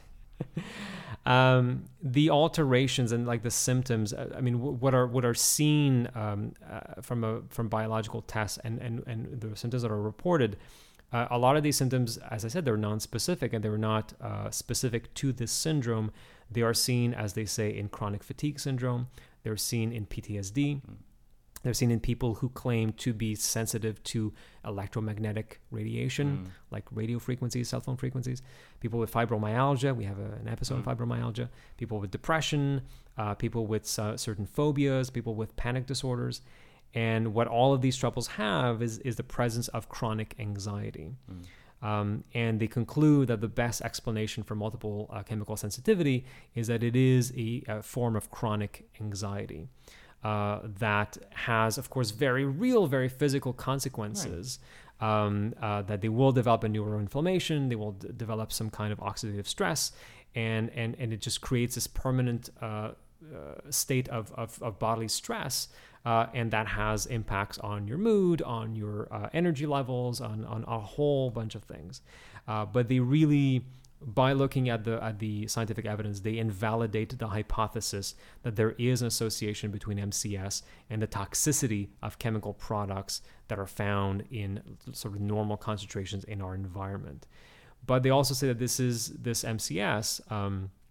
um, the alterations and like the symptoms, uh, I mean, w- what are what are seen um, uh, from a from biological tests and, and, and the symptoms that are reported, uh, a lot of these symptoms, as I said, they're non-specific and they're not uh, specific to this syndrome. They are seen, as they say, in chronic fatigue syndrome. They're seen in P T S D. Mm. They're seen in people who claim to be sensitive to electromagnetic radiation, mm. like radio frequencies, cell phone frequencies. People with fibromyalgia, we have a, an episode mm. on fibromyalgia. People with depression, uh, people with uh, certain phobias, people with panic disorders. And what all of these troubles have is, is the presence of chronic anxiety. Mm. Um, and they conclude that the best explanation for multiple uh, chemical sensitivity is that it is a, a form of chronic anxiety. Uh, that has, of course, very real, very physical consequences. Right. Um, uh, that they will develop a neuroinflammation, they will d- develop some kind of oxidative stress, and and and it just creates this permanent uh, uh, state of, of of bodily stress, uh, and that has impacts on your mood, on your uh, energy levels, on on a whole bunch of things. Uh, but they really, by looking at the at the scientific evidence, they invalidate the hypothesis that there is an association between M C S and the toxicity of chemical products that are found in sort of normal concentrations in our environment. But they also say that this is this M C S um,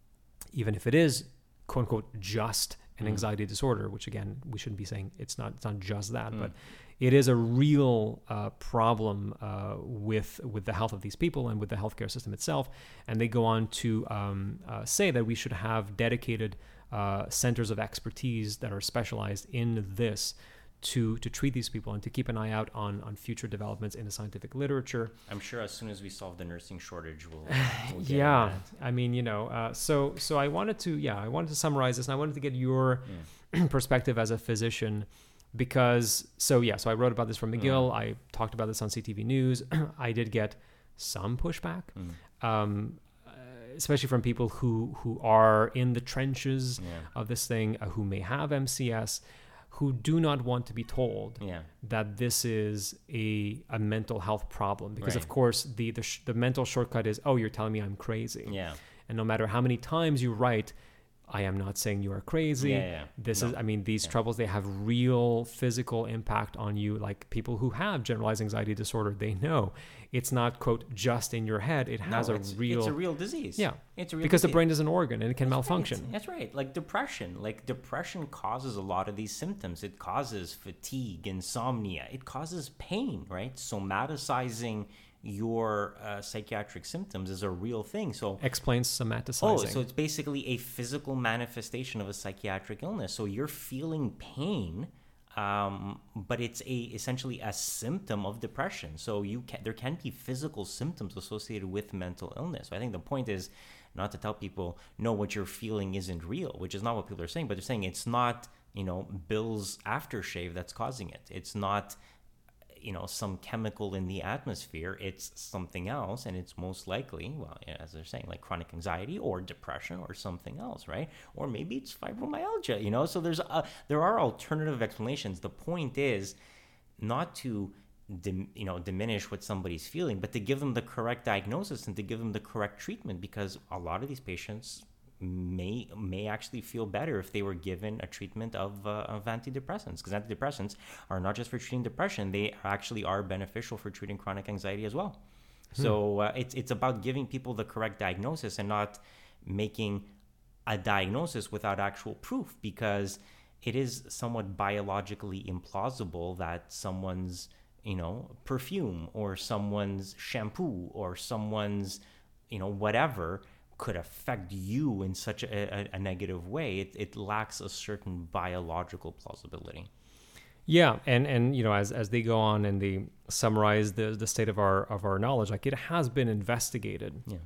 even if it is quote unquote just an anxiety disorder, which again, we shouldn't be saying it's not, it's not just that, mm. but it is a real uh, problem uh, with with the health of these people and with the healthcare system itself. And they go on to um, uh, say that we should have dedicated uh, centers of expertise that are specialized in this to to treat these people and to keep an eye out on on future developments in the scientific literature. I'm sure as soon as we solve the nursing shortage, we'll, we'll get yeah. I mean, you know, uh, so so I wanted to yeah I wanted to summarize this, and I wanted to get your yeah. perspective as a physician. Because, so yeah, so I wrote about this from McGill. Mm. I talked about this on C T V News. I did get some pushback, mm. um, especially from people who, who are in the trenches yeah. of this thing, uh, who may have M C S, who do not want to be told yeah. that this is a a mental health problem. Because, right. of course, the, the, sh- the mental shortcut is, oh, you're telling me I'm crazy. Yeah. And no matter how many times you write, I am not saying you are crazy. Yeah, yeah. This no. is, I mean, these yeah. troubles, they have real physical impact on you. Like people who have generalized anxiety disorder, they know it's not, quote, just in your head. It has no, a it's, real... It's a real disease. Yeah. It's a real because disease. the brain is an organ and it can That's malfunction. Right. That's right. Like depression. Like depression causes a lot of these symptoms. It causes fatigue, insomnia. It causes pain, right? Somaticizing your uh, psychiatric symptoms is a real thing. So explains somaticizing. Oh, so it's basically a physical manifestation of a psychiatric illness. So you're feeling pain, um, but it's a essentially a symptom of depression. So you can, there can be physical symptoms associated with mental illness. So I think the point is not to tell people, no, what you're feeling isn't real, which is not what people are saying, but they're saying it's not, you know, Bill's aftershave that's causing it. It's not, you know, some chemical in the atmosphere. It's something else, and it's most likely, well, as they're saying, like chronic anxiety or depression or something else, right? Or maybe it's fibromyalgia, you know? So there's a, there are alternative explanations. The point is not to dim, you know, diminish what somebody's feeling, but to give them the correct diagnosis and to give them the correct treatment, because a lot of these patients may may actually feel better if they were given a treatment of, uh, of antidepressants, because antidepressants are not just for treating depression, they actually are beneficial for treating chronic anxiety as well. Hmm. So uh, it's it's about giving people the correct diagnosis and not making a diagnosis without actual proof, because it is somewhat biologically implausible that someone's, you know, perfume or someone's shampoo or someone's, you know, whatever could affect you in such a, a, a negative way. It, it lacks a certain biological plausibility. Yeah, and and you know, as as they go on and they summarize the the state of our of our knowledge, like it has been investigated, yeah,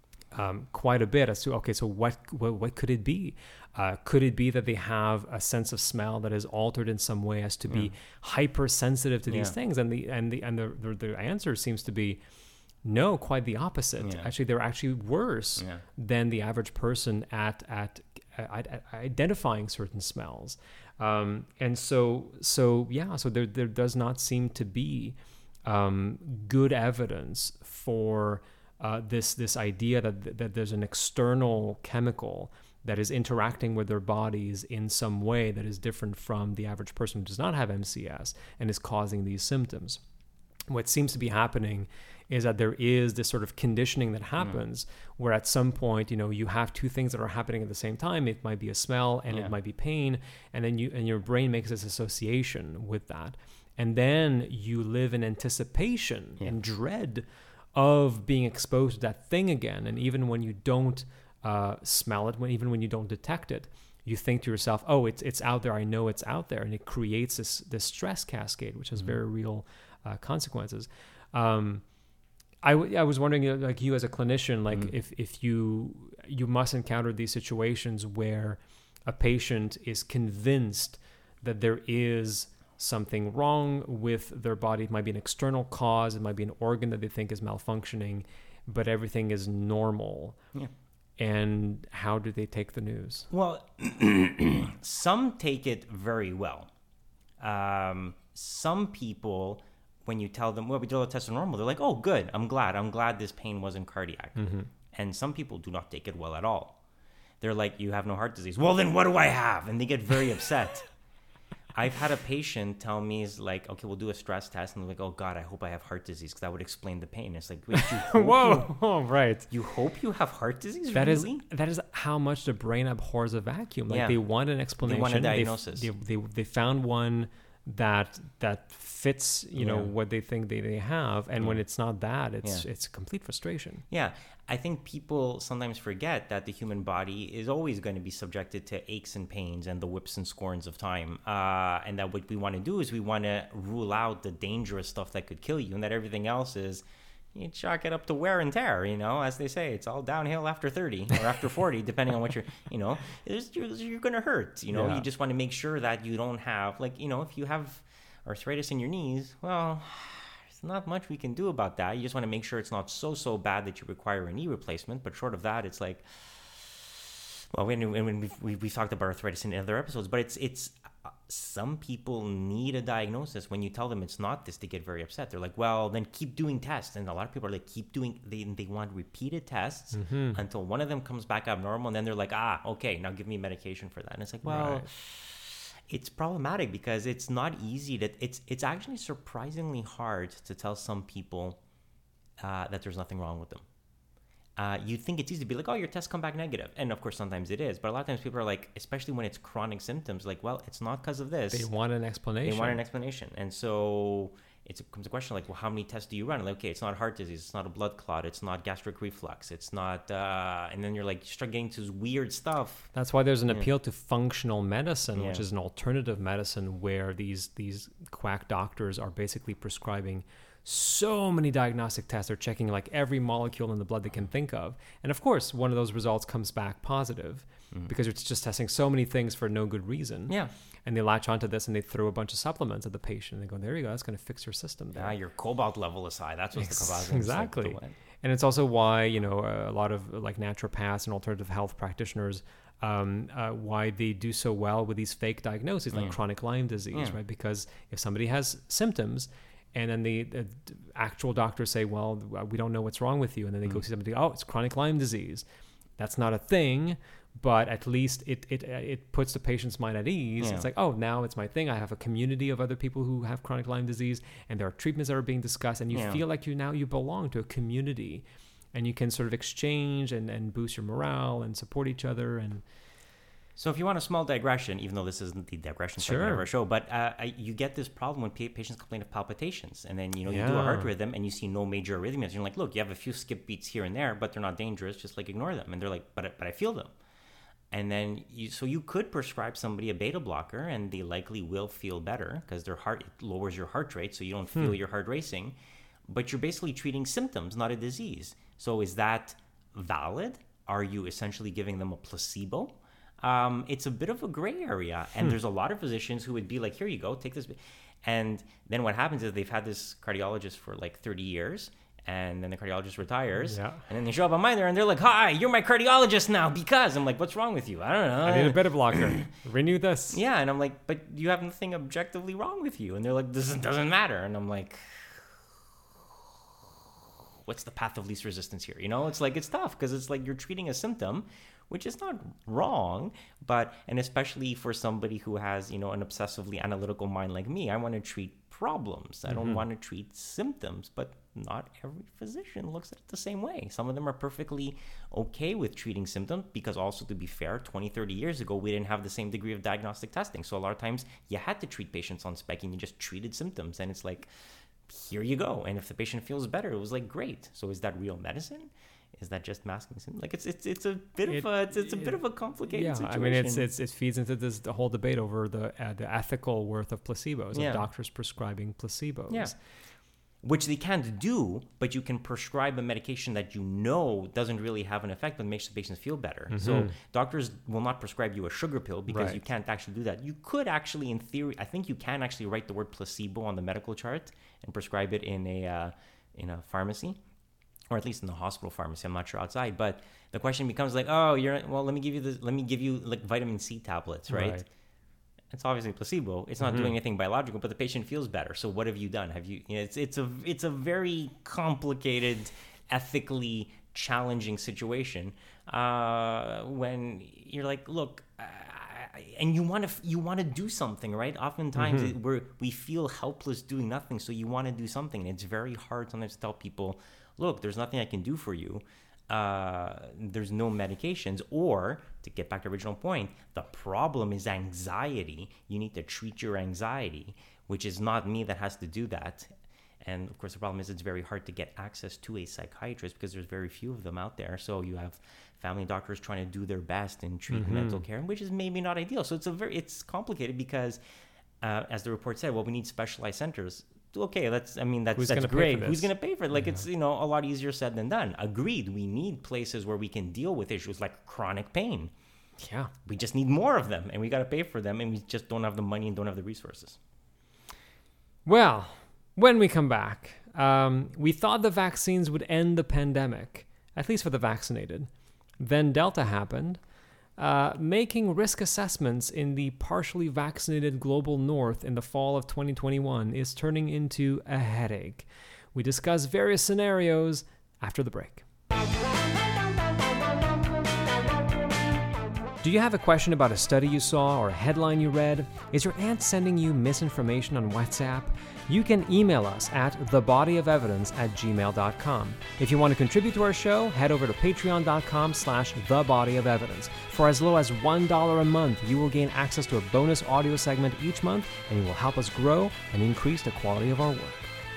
um, quite a bit as to okay, so what what, what could it be? Uh, could it be that they have a sense of smell that is altered in some way as to be yeah. hypersensitive to these yeah. things? And the and the and the, the the answer seems to be no, quite the opposite. Yeah. Actually, they're actually worse yeah. than the average person at, at at, at identifying certain smells. Um, and so, so yeah, so there there does not seem to be um, good evidence for uh, this this idea that that there's an external chemical that is interacting with their bodies in some way that is different from the average person who does not have M C S and is causing these symptoms. What seems to be happening is that there is this sort of conditioning that happens mm. where at some point, you know, you have two things that are happening at the same time. It might be a smell and yeah. it might be pain. And then you, and your brain makes this association with that. And then you live in anticipation yeah. and dread of being exposed to that thing again. And even when you don't uh, smell it, when, even when you don't detect it, you think to yourself, oh, it's, it's out there. I know it's out there. And it creates this, this stress cascade, which has mm. very real uh, consequences. Um, I, w- I was wondering, like you as a clinician, like mm. if, if you you must encounter these situations where a patient is convinced that there is something wrong with their body. It might be an external cause. It might be an organ that they think is malfunctioning, but everything is normal. Yeah. And how do they take the news? Well, some take it very well. Um, some people, when you tell them, well, we did all the tests are normal, they're like, oh, good, I'm glad. I'm glad this pain wasn't cardiac. Mm-hmm. And some people do not take it well at all. They're like, you have no heart disease. Well, then what do I have? And they get very upset. I've had a patient tell me, is like, okay, we'll do a stress test. And they're like, oh, God, I hope I have heart disease because that would explain the pain. It's like, wait, you hope Whoa, oh, right. You, you hope you have heart disease? That is really? that is how much the brain abhors a vacuum. Like Yeah. they want an explanation. They want a They- diagnosis. They, they, they found one that that fits, you know, Yeah. what they think they, they have. And when Yeah. it's not that, it's Yeah. it's complete frustration. Yeah, I think people sometimes forget that the human body is always going to be subjected to aches and pains and the whips and scorns of time. Uh, and that what we want to do is we want to rule out the dangerous stuff that could kill you, and that everything else is, you chalk it up to wear and tear, you know, as they say, it's all downhill after thirty or after forty, depending on what you're, you know, it's, you're, you're going to hurt, you know, Yeah. you just want to make sure that you don't have, like, you know, if you have arthritis in your knees, well, there's not much we can do about that. You just want to make sure it's not so, so bad that you require a knee replacement. But short of that, it's like, well, when, when we've, we've, we've talked about arthritis in other episodes, but it's, it's, uh, some people need a diagnosis. When you tell them it's not this, they get very upset. They're like, well, then keep doing tests. And a lot of people are like, keep doing, they, they want repeated tests Mm-hmm. until one of them comes back abnormal. And then they're like, ah, okay, now give me medication for that. And it's like, well, Right. it's problematic because it's not easy to, it's, it's actually surprisingly hard to tell some people uh, that there's nothing wrong with them. Uh, you'd think it's easy to be like, oh, your tests come back negative. And of course, sometimes it is. But a lot of times people are like, especially when it's chronic symptoms, like, well, it's not because of this. They want an explanation. They want an explanation. And so it comes a question like, well, how many tests do you run? Like, okay, it's not heart disease. It's not a blood clot. It's not gastric reflux. It's not, uh, and then you're like, you start getting to this weird stuff. That's why there's an appeal to functional medicine, which Yeah. is an alternative medicine where these these quack doctors are basically prescribing so many diagnostic tests. They're checking like every molecule in the blood they can think of. And of course, one of those results comes back positive because it's just testing so many things for no good reason. Yeah. And they latch onto this and they throw a bunch of supplements at the patient. And they go, there you go, that's going to fix your system there. Ah, your cobalt level is high. That's what's Ex- the cobalt. exactly. Like the- And it's also why, you know, a lot of like naturopaths and alternative health practitioners, um, uh, why they do so well with these fake diagnoses like Yeah. chronic Lyme disease, Yeah. right? Because if somebody has symptoms and then the, the actual doctors say, well, we don't know what's wrong with you. And then they go see somebody, oh, it's chronic Lyme disease. That's not a thing, but at least it it it puts the patient's mind at ease. Yeah. It's like, oh, now it's my thing. I have a community of other people who have chronic Lyme disease, and there are treatments that are being discussed, and you Yeah. feel like you now you belong to a community, and you can sort of exchange and, and boost your morale and support each other. And So if you want a small digression, even though this isn't the digression segment Sure. of our show, but uh, I- you get this problem when pa- patients complain of palpitations, and then you know you do a Yeah. heart rhythm and you see no major arrhythmias. And you're like, look, you have a few skip beats here and there, but they're not dangerous. Just like ignore them. And they're like, but I- but I feel them. And then you so you could prescribe somebody a beta blocker, and they likely will feel better because their heart it lowers your heart rate, so you don't feel your heart racing. But you're basically treating symptoms, not a disease. So is that valid? Are you essentially giving them a placebo? Um, it's a bit of a gray area, and there's a lot of physicians who would be like, here you go, take this. And then what happens is they've had this cardiologist for like thirty years, and then the cardiologist retires, Yeah. and then they show up on mine there, and they're like, hi, you're my cardiologist now, because I'm like, what's wrong with you? I don't know. I need a beta blocker. Renew this. Yeah, and I'm like, but you have nothing objectively wrong with you. And they're like, this doesn't matter. And I'm like, what's the path of least resistance here? You know, it's like, it's tough because it's like you're treating a symptom, which is not wrong, but, and especially for somebody who has, you know, an obsessively analytical mind like me, I want to treat problems. I don't want to treat symptoms, but not every physician looks at it the same way. Some of them are perfectly okay with treating symptoms because also, to be fair, twenty, thirty years ago, we didn't have the same degree of diagnostic testing. So a lot of times you had to treat patients on spec and you just treated symptoms. And it's like, here you go. And if the patient feels better, it was like, great. So is that real medicine? Is that just masking symptoms? Like it's it's it's a bit It- of a it's, it's a it- bit of a complicated Yeah, situation. I mean, it's it's it feeds into this the whole debate over the uh, the ethical worth of placebos, Yeah. of doctors prescribing placebos. Yeah. Which they can't do, but you can prescribe a medication that you know doesn't really have an effect, but makes the patients feel better. So doctors will not prescribe you a sugar pill because you Right. can't actually do that. You could actually, in theory, I think you can actually write the word placebo on the medical chart and prescribe it in a uh, in a pharmacy, or at least in the hospital pharmacy. I'm not sure outside, but the question becomes like, oh, you're well. Let me give you the let me give you like vitamin C tablets, right? Right. It's obviously placebo. It's not doing anything biological, but the patient feels better. So what have you done? Have you? you know, it's it's a it's a very complicated, ethically challenging situation uh, when you're like, look, I, and you want to you want to do something, right? Oftentimes Mm-hmm. it, we're we feel helpless doing nothing, so you want to do something. And it's very hard sometimes to tell people, look, there's nothing I can do for you. Uh, there's no medications. Or to get back to the original point, the problem is anxiety. You need to treat your anxiety, which is not me that has to do that. And of course, the problem is it's very hard to get access to a psychiatrist because there's very few of them out there. So you have family doctors trying to do their best and treat Mm-hmm. mental care, which is maybe not ideal. So it's a very it's complicated because, uh, as the report said, well, we need specialized centers. Okay, that's I mean that's Who's that's gonna pay great. for Who's this? going to pay for it? Like it's you know a lot easier said than done. Agreed. We need places where we can deal with issues like chronic pain. Yeah. We just need more of them, and we got to pay for them, and we just don't have the money and don't have the resources. Well, when we come back, um, we thought the vaccines would end the pandemic, at least for the vaccinated. Then Delta happened, uh, making risk assessments in the partially vaccinated global north in the fall of twenty twenty-one is turning into a headache. We discuss various scenarios after the break. Do you have a question about a study you saw or a headline you read? Is your aunt sending you misinformation on WhatsApp? You can email us at thebodyofelvidence at gmail dot com. If you want to contribute to our show, head over to patreon.com slash thebodyofelvidence. For as low as one dollar a month, you will gain access to a bonus audio segment each month, and you will help us grow and increase the quality of our work.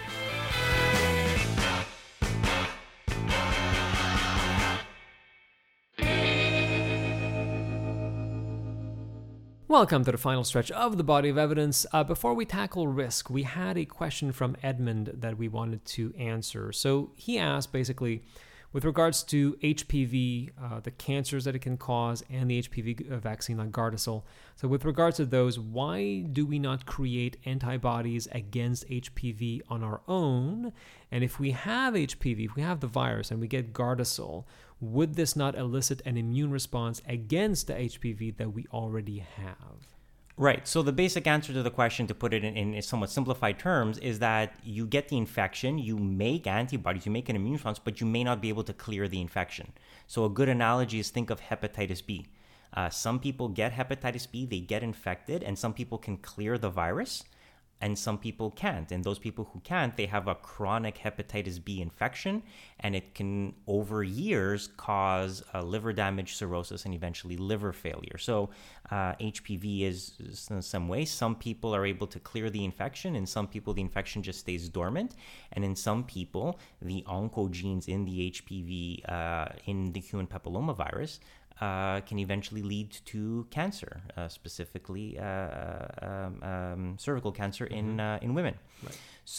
Welcome to the final stretch of The Body of Evidence. Uh, before we tackle risk, we had a question from Edmund that we wanted to answer. So he asked basically, with regards to H P V, uh, the cancers that it can cause, and the H P V vaccine like Gardasil. So with regards to those, why do we not create antibodies against H P V on our own? And if we have H P V, if we have the virus and we get Gardasil, would this not elicit an immune response against the H P V that we already have? Right. So the basic answer to the question, to put it in, in somewhat simplified terms, is that you get the infection, you make antibodies, you make an immune response, but you may not be able to clear the infection. So a good analogy is think of hepatitis B. Uh, some people get hepatitis B, they get infected, and some people can clear the virus, and some people can't. And those people who can't, they have a chronic hepatitis B infection, and it can, over years, cause uh, liver damage, cirrhosis, and eventually liver failure. So uh, H P V is, is in some ways, some people are able to clear the infection, and some people the infection just stays dormant. And in some people, the oncogenes in the H P V, uh, in the human papillomavirus, Uh, can eventually lead to cancer, uh, specifically uh, um, um, cervical cancer in uh, in women. Right.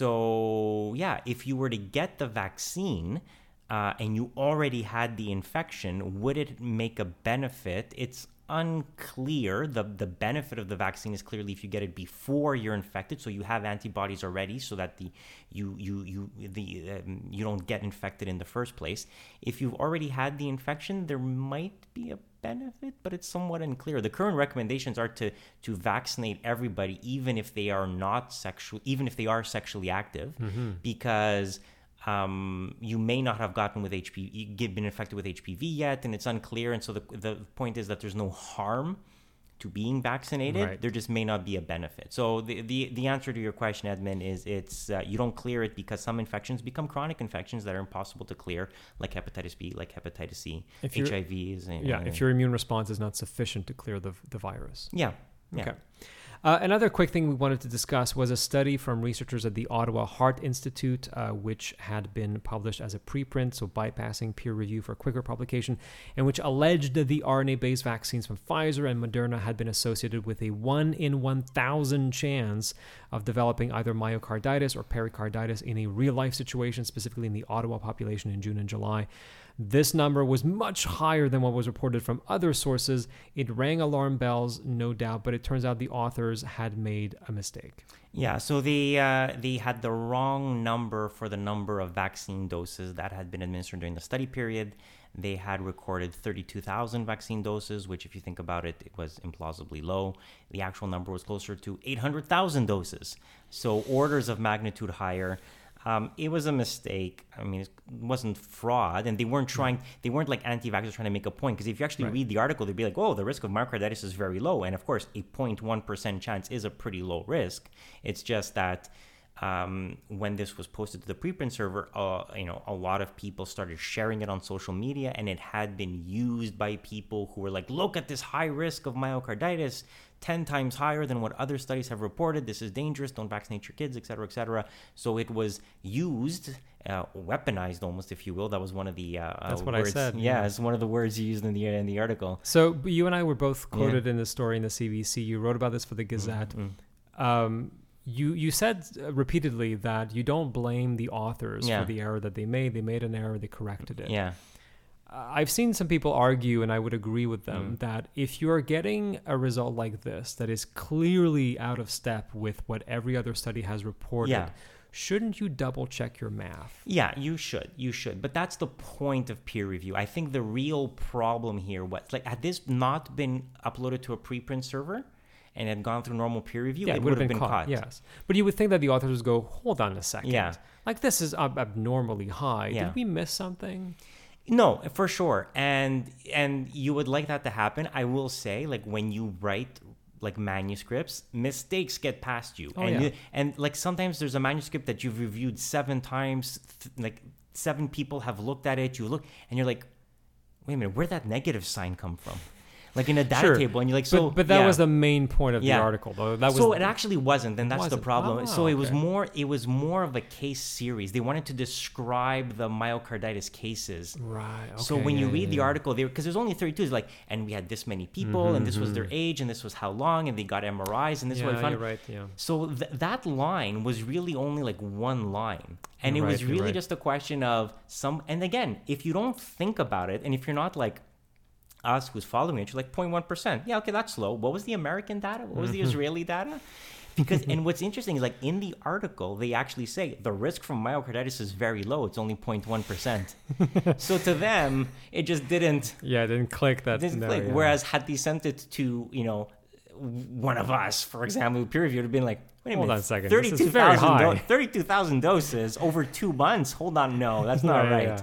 So yeah, if you were to get the vaccine uh, and you already had the infection, would it make a benefit? It's unclear. The the benefit of the vaccine is clearly if you get it before you're infected, so you have antibodies already, so that the you you you the um, you don't get infected in the first place. If you've already had the infection, there might be a benefit, but it's somewhat unclear. The current recommendations are to to vaccinate everybody, even if they are not sexual, even if they are sexually active, mm-hmm. because Um, you may not have gotten with H P V, been infected with H P V yet, and it's unclear. And so the the point is that there's no harm to being vaccinated. Right. There just may not be a benefit. So the the, the answer to your question, Edmund, is it's uh, you don't clear it because some infections become chronic infections that are impossible to clear, like hepatitis B, like hepatitis C, If H I Vs. And, Yeah, and, if your immune response is not sufficient to clear the the virus. yeah, yeah. Okay. Uh, another quick thing we wanted to discuss was a study from researchers at the Ottawa Heart Institute, uh, which had been published as a preprint, so bypassing peer review for quicker publication, and which alleged that the R N A-based vaccines from Pfizer and Moderna had been associated with a one in one thousand chance of developing either myocarditis or pericarditis in a real-life situation, specifically in the Ottawa population in June and July. This number was much higher than what was reported from other sources. It rang alarm bells, no doubt, but it turns out the authors had made a mistake. Yeah, so they uh, they had the wrong number for the number of vaccine doses that had been administered during the study period. They had recorded thirty-two thousand vaccine doses, which, if you think about it, it was implausibly low. The actual number was closer to eight hundred thousand doses, so orders of magnitude higher. Um, it was a mistake. I mean, it wasn't fraud, and they weren't trying. They weren't like anti-vaxxers trying to make a point. Because if you actually Right. read the article, they'd be like, "Oh, the risk of myocarditis is very low," and of course, a zero point one percent chance is a pretty low risk. It's just that um, when this was posted to the preprint server, uh, you know, a lot of people started sharing it on social media, and it had been used by people who were like, "Look at this high risk of myocarditis." ten times higher than what other studies have reported. This is dangerous. Don't vaccinate your kids, et cetera, et cetera. So it was used, uh, weaponized almost, if you will. That was one of the uh, That's uh, what I words. said, Yeah, yeah. it's one of the words you used in the in the article. So you and I were both quoted in the story in the C B C. You wrote about this for the Gazette. Mm-hmm. Um, you you said uh, repeatedly that you don't blame the authors Yeah. for the error that they made. They made an error. They corrected it. Yeah. Uh, I've seen some people argue, and I would agree with them, Mm. that if you're getting a result like this that is clearly out of step with what every other study has reported, Yeah. shouldn't you double check your math? Yeah, you should. You should. But that's the point of peer review. I think the real problem here was, like, had this not been uploaded to a preprint server and had gone through normal peer review, Yeah, it would have been, caught. Yes. But you would think that the authors would go, hold on a second. Yeah. Like, this is ab- abnormally high. Yeah. Did we miss something? No, for sure. And and you would like that to happen. I will say, like, when you write like manuscripts, mistakes get past you. Oh, and yeah. you, and like sometimes there's a manuscript that you've reviewed seven times, th- like seven people have looked at it, you look and you're like, wait a minute, where'd that negative sign come from? Like in a data Sure. table, and you're like, so but, but that yeah. was the main point of Yeah. the article, though. That was so it actually wasn't, and that's the wasn't. problem. Oh, so it was okay. more it was more of a case series. They wanted to describe the myocarditis cases. right. Okay, So when you yeah, read yeah, the yeah. article, there because there's only thirty-two, it's like, and we had this many people, and this was their age, and this was how long, and they got M R Is, and this is what yeah, we found. you're right. Yeah. So th- that line was really only like one line, and You're it right, was you're really right. just a question of some. And again, if you don't think about it, and if you're not like us who's following it, you're like zero point one percent. Yeah, okay, that's low. What was the American data? What was the Israeli data? Because and what's interesting is like in the article they actually say the risk from myocarditis is very low. It's only zero point one percent. So to them, it just didn't Yeah, it didn't click that. didn't no, click. yeah. Whereas had they sent it to you know one of us, for example, peer review, would have been like, wait a Hold minute, on a second, this is thirty-two very thousand high. do- thirty-two thousand doses over two months. Hold on, no, that's not Yeah, yeah, right. yeah.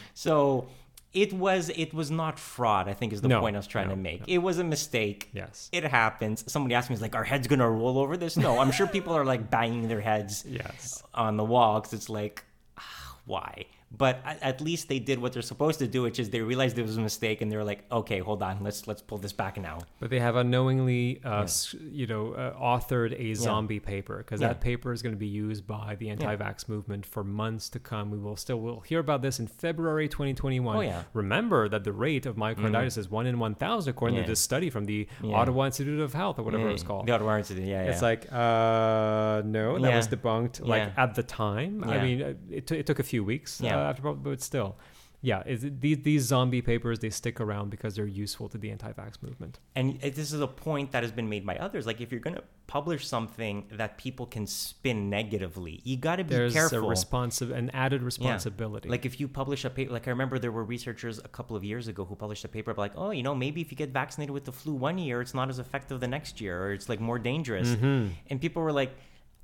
So it was it was not fraud, I think is the No, point I was trying no, to make. no. It was a mistake. Yes. It happens. Somebody asked me, "Is like our heads gonna roll over this?" No, I'm sure people are like banging their heads Yes. on the wall because it's like, ah, why? But at, at least they did what they're supposed to do, which is they realized it was a mistake and they were like, okay, hold on, let's let's pull this back now. But they have unknowingly, uh, s you know, uh, authored a zombie paper because Yeah. that paper is going to be used by the anti-vax movement for months to come. We will still will hear about this in February twenty twenty-one. Oh, yeah. Remember that the rate of myocarditis is one in one thousand, according Yeah. to this study from the Yeah. Ottawa Institute of Health or whatever Yeah, it was called. The Ottawa Institute, yeah, yeah. It's like, uh, no, that Yeah. was debunked. Like Yeah. at the time, I Yeah. mean, uh, it, t- it took a few weeks Yeah. uh, after, but still, yeah. Is these these zombie papers, they stick around because they're useful to the anti-vax movement. And it- this is a point that has been made by others. Like, if you're going to publish something that people can spin negatively, you got to be There's careful. a responsive, an added responsibility. Like, if you publish a paper, like I remember there were researchers a couple of years ago who published a paper like, oh, you know, maybe if you get vaccinated with the flu one year, it's not as effective the next year, or it's like more dangerous. Mm-hmm. And people were like,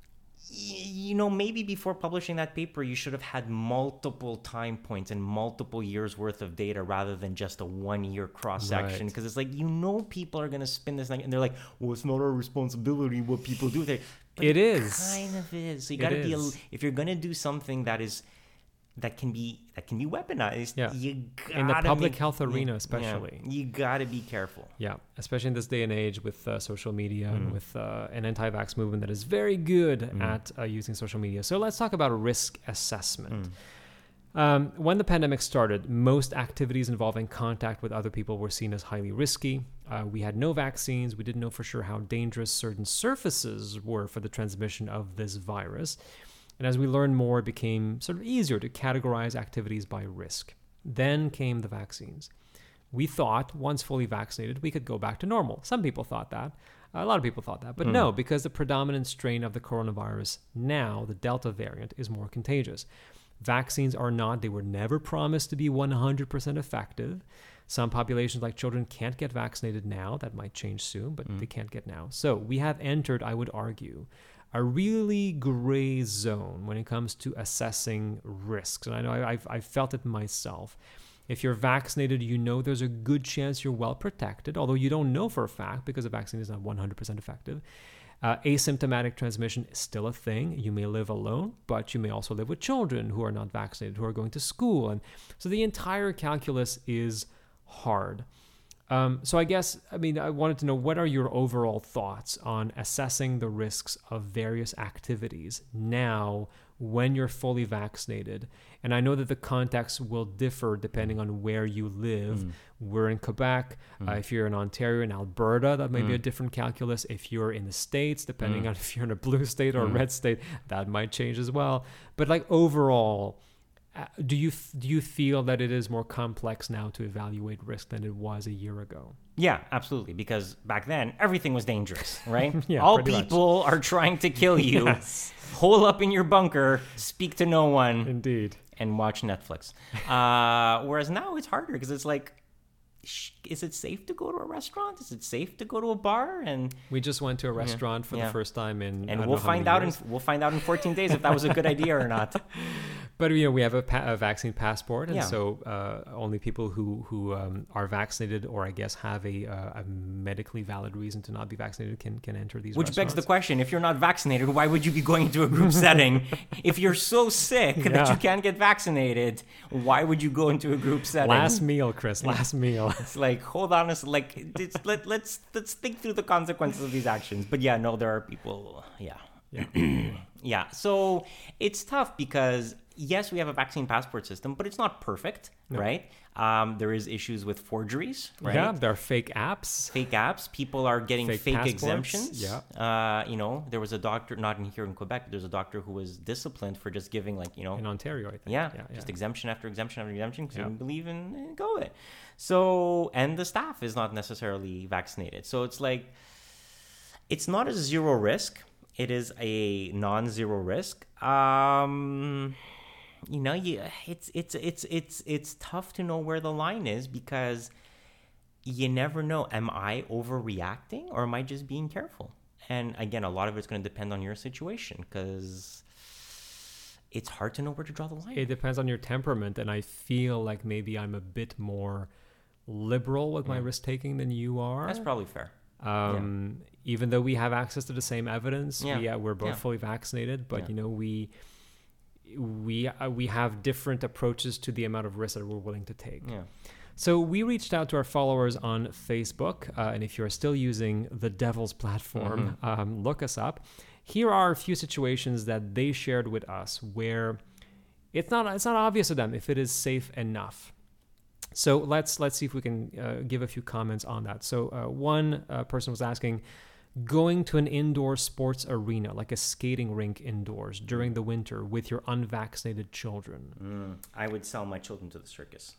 y- you know, maybe before publishing that paper, you should have had multiple time points and multiple years worth of data rather than just a one year cross section. Right. Because it's like, you know, people are going to spin this thing and they're like, well, it's not our responsibility what people do there. But It is. Kind of is. So you It got to be, a, is. if you're going to do something that is, that can be that can be weaponized. Yeah. You gotta In the public make- health yeah, arena yeah. especially. You gotta be careful. Yeah, especially in this day and age with uh, social media Mm. and with uh, an anti-vax movement that is very good Mm. at uh, using social media. So let's talk about risk assessment. Mm. Um, when the pandemic started, most activities involving contact with other people were seen as highly risky. Uh, we had no vaccines. We didn't know for sure how dangerous certain surfaces were for the transmission of this virus. And as we learned more, it became sort of easier to categorize activities by risk. Then came the vaccines. We thought once fully vaccinated, we could go back to normal. Some people thought that. A lot of people thought that. But Mm. no, because the predominant strain of the coronavirus now, the Delta variant, is more contagious. Vaccines are not, they were never promised to be one hundred percent effective. Some populations, like children, can't get vaccinated now. That might change soon, but Mm. they can't get now. So we have entered, I would argue, a really gray zone when it comes to assessing risks. And I know I, I've, I've felt it myself. If you're vaccinated, you know there's a good chance you're well protected, although you don't know for a fact because the vaccine is not one hundred percent effective. Uh, asymptomatic transmission is still a thing. You may live alone, but you may also live with children who are not vaccinated, who are going to school. And so the entire calculus is hard. Um, so I guess, I mean, I wanted to know, what are your overall thoughts on assessing the risks of various activities now when you're fully vaccinated? And I know that the context will differ depending on where you live. Mm. We're in Quebec. Mm. Uh, if you're in Ontario and Alberta, that may mm. be a different calculus. If you're in the States, depending mm. on if you're in a blue state or mm. a red state, that might change as well. But like overall, Uh, do you do you feel that it is more complex now to evaluate risk than it was a year ago? Yeah, absolutely. Because back then, everything was dangerous, right? yeah, All people much. are trying to kill you. Yes. Hole up in your bunker, speak to no one. Indeed. And watch Netflix. Uh, whereas now it's harder because it's like, is it safe to go to a restaurant? Is it safe to go to a bar? And we just went to a restaurant yeah, for yeah. the first time in and we'll find out years. in we'll find out in fourteen days if that was a good idea or not. But you know, we have a, pa- a vaccine passport, and yeah. so uh, only people who who um, are vaccinated or I guess have a, uh, a medically valid reason to not be vaccinated can can enter these. Which restaurants. begs the question: if you're not vaccinated, why would you be going into a group setting? If you're so sick yeah. that you can't get vaccinated, why would you go into a group setting? Last meal, Chris. Last meal. It's like, hold on, a, like it's, let let's let's think through the consequences of these actions. But yeah, no, there are people. Yeah, yeah, yeah. So it's tough because yes, we have a vaccine passport system, but it's not perfect, no. right? Um, there is issues with forgeries, right? Yeah, there are fake apps. Fake apps. People are getting fake, fake exemptions. Yeah. Uh, you know, there was a doctor, not in here in Quebec, but there's a doctor who was disciplined for just giving, like, you know, in Ontario, I think. Yeah, yeah just yeah. exemption after exemption after exemption because yeah. you didn't believe in, in COVID. So, and the staff is not necessarily vaccinated. So it's like, it's not a zero risk. It is a non-zero risk. Um... You know, you, it's it's it's it's it's tough to know where the line is because you never know. Am I overreacting or am I just being careful? And again, a lot of it's going to depend on your situation because it's hard to know where to draw the line. It depends on your temperament, and I feel like maybe I'm a bit more liberal with my mm. risk taking than you are. That's probably fair. Um, yeah. Even though we have access to the same evidence, yeah, we, uh, we're both yeah. fully vaccinated, but yeah. you know we. we uh, we have different approaches to the amount of risk that we're willing to take. Yeah. So we reached out to our followers on Facebook, uh, and if you're still using the Devil's platform, mm-hmm. um, look us up. Here are a few situations that they shared with us where it's not it's not obvious to them if it is safe enough. So let's let's see if we can uh, give a few comments on that. So uh, one uh, person was asking, going to an indoor sports arena, like a skating rink indoors during the winter with your unvaccinated children. Mm, I would sell my children to the circus.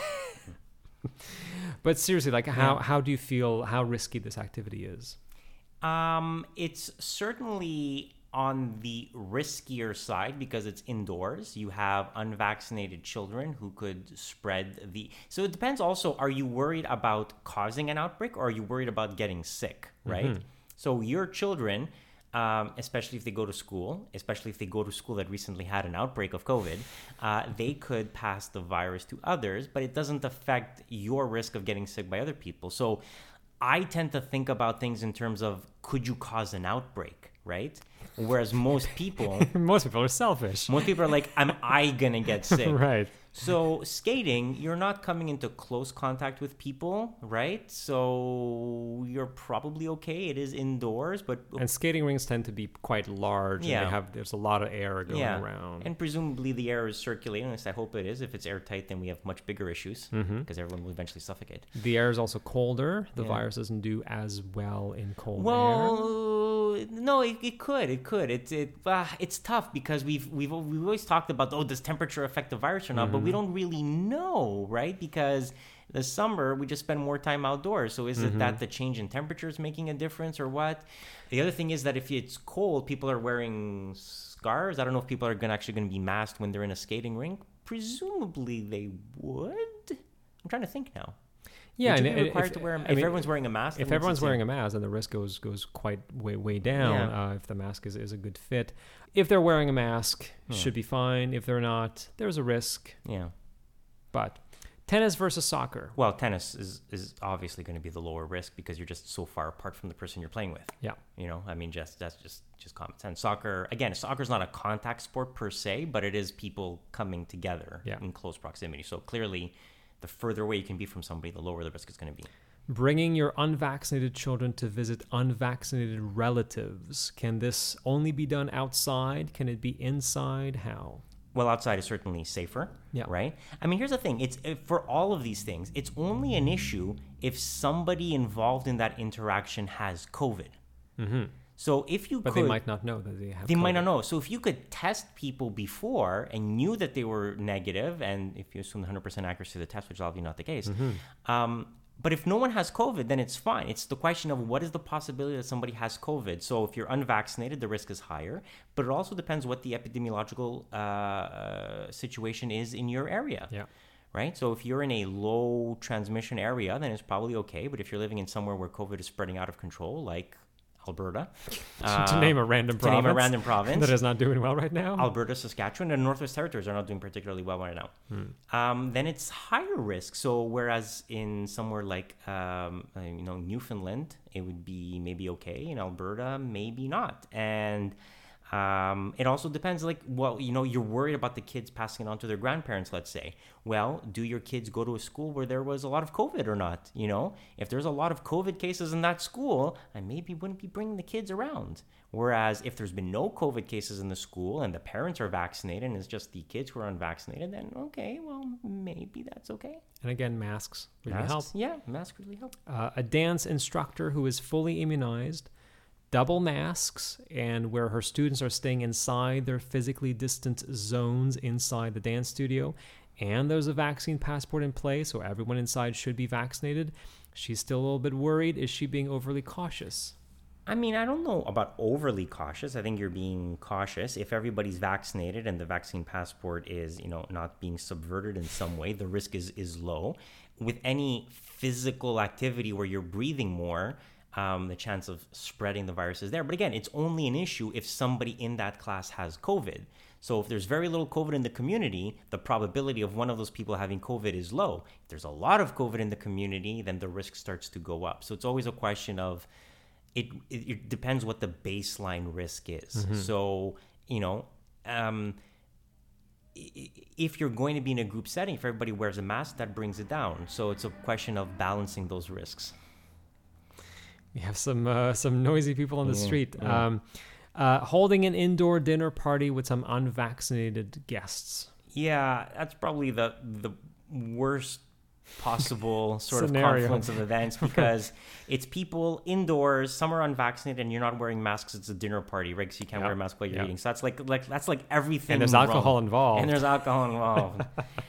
But seriously, like how, yeah. how do you feel, how risky this activity is? Um, it's certainly on the riskier side because it's indoors. You have unvaccinated children who could spread the... So it depends also, are you worried about causing an outbreak or are you worried about getting sick, right? Mm-hmm. So your children, um, especially if they go to school, especially if they go to school that recently had an outbreak of COVID, uh, they could pass the virus to others, but it doesn't affect your risk of getting sick by other people. So I tend to think about things in terms of, could you cause an outbreak, right? Whereas most people... most people are selfish. Most people are like, am I going to get sick? Right. So skating, you're not coming into close contact with people, right? So you're probably okay. It is indoors, but... And skating rinks tend to be quite large. Yeah. And they have, there's a lot of air going yeah. around. And presumably the air is circulating. At least I hope it is. If it's airtight, then we have much bigger issues because mm-hmm. everyone will eventually suffocate. The air is also colder. The yeah. virus doesn't do as well in cold well, air. Well, no, it, it could. It could. It, it, uh, it's tough because we've, we've, we've always talked about, oh, does temperature affect the virus or not? Mm-hmm. But we don't really know, right? Because the summer we just spend more time outdoors. So is mm-hmm. it that the change in temperature is making a difference or what? The other thing is that if it's cold, people are wearing scarves. I don't know if people are gonna actually going to be masked when they're in a skating rink. Presumably they would. I'm trying to think now. Yeah, Would you and be if- required if- to wear a I mask? If mean, everyone's wearing a mask? If then everyone's it's wearing insane. a mask, then the risk goes goes quite way way down. Yeah. Uh, if the mask is, is a good fit, if they're wearing a mask, Yeah. should be fine. If they're not, there's a risk. Yeah. But tennis versus soccer. Well, tennis is, is obviously going to be the lower risk because you're just so far apart from the person you're playing with. Yeah. You know, I mean, just that's just just common sense. Soccer, again, soccer's not a contact sport per se, but it is people coming together Yeah. in close proximity. So clearly, the further away you can be from somebody, the lower the risk is going to be. Bringing your unvaccinated children to visit unvaccinated relatives. Can this only be done outside? Can it be inside? How? Well, outside is certainly safer, Yeah. right? I mean, here's the thing. It's uh, for all of these things, it's only an issue if somebody involved in that interaction has COVID. Mm-hmm. So if you But could... they might not know that they have They might COVID. not know. So if you could test people before and knew that they were negative, and if you assume one hundred percent accuracy of the test, which is obviously not the case, Mm-hmm. um, but if no one has COVID, then it's fine. It's the question of what is the possibility that somebody has COVID. So if you're unvaccinated, the risk is higher, but it also depends what the epidemiological uh, uh, situation is in your area. Yeah. Right? So if you're in a low transmission area, then it's probably okay. But if you're living in somewhere where COVID is spreading out of control, like Alberta, to uh, name a random to province. name a random province that is not doing well right now. Alberta, Saskatchewan, and Northwest Territories are not doing particularly well right now. Hmm. Um, then it's higher risk. So whereas in somewhere like um, uh, you know Newfoundland, it would be maybe okay. In Alberta, maybe not. And um, it also depends. Like, well, you know, you're worried about the kids passing it on to their grandparents. Let's say, well, do your kids go to a school where there was a lot of COVID or not? You know, if there's a lot of COVID cases in that school, I maybe wouldn't be bringing the kids around. Whereas if there's been no COVID cases in the school and the parents are vaccinated and it's just the kids who are unvaccinated, then okay, well, maybe that's okay. And again, masks really Masks, help. yeah, masks really help. Uh, a dance instructor who is fully immunized, double masks, and where her students are staying inside their physically distant zones inside the dance studio, and there's a vaccine passport in place, so everyone inside should be vaccinated. She's still a little bit worried. Is she being overly cautious? I mean, I don't know about overly cautious. I think you're being cautious. If everybody's vaccinated and the vaccine passport is, you know, not being subverted in some way, the risk is, is low. With any physical activity where you're breathing more, um, the chance of spreading the virus is there. But again, it's only an issue if somebody in that class has COVID. So if there's very little COVID in the community, the probability of one of those people having COVID is low. If there's a lot of COVID in the community, then the risk starts to go up. So it's always a question of, It, it it depends what the baseline risk is. Mm-hmm. So, you know, um, i- if you're going to be in a group setting, if everybody wears a mask, that brings it down. So it's a question of balancing those risks. We have some uh, some noisy people on the Yeah, street. yeah. Um, uh, holding an indoor dinner party with some unvaccinated guests. Yeah, that's probably the the worst possible sort of Scenario. confluence of events because it's people indoors, some are unvaccinated, and you're not wearing masks. It's a dinner party, right? So you can't Yeah. wear a mask while you're Yeah. eating. So that's like like that's like everything. And there's wrong. alcohol involved. And there's alcohol involved.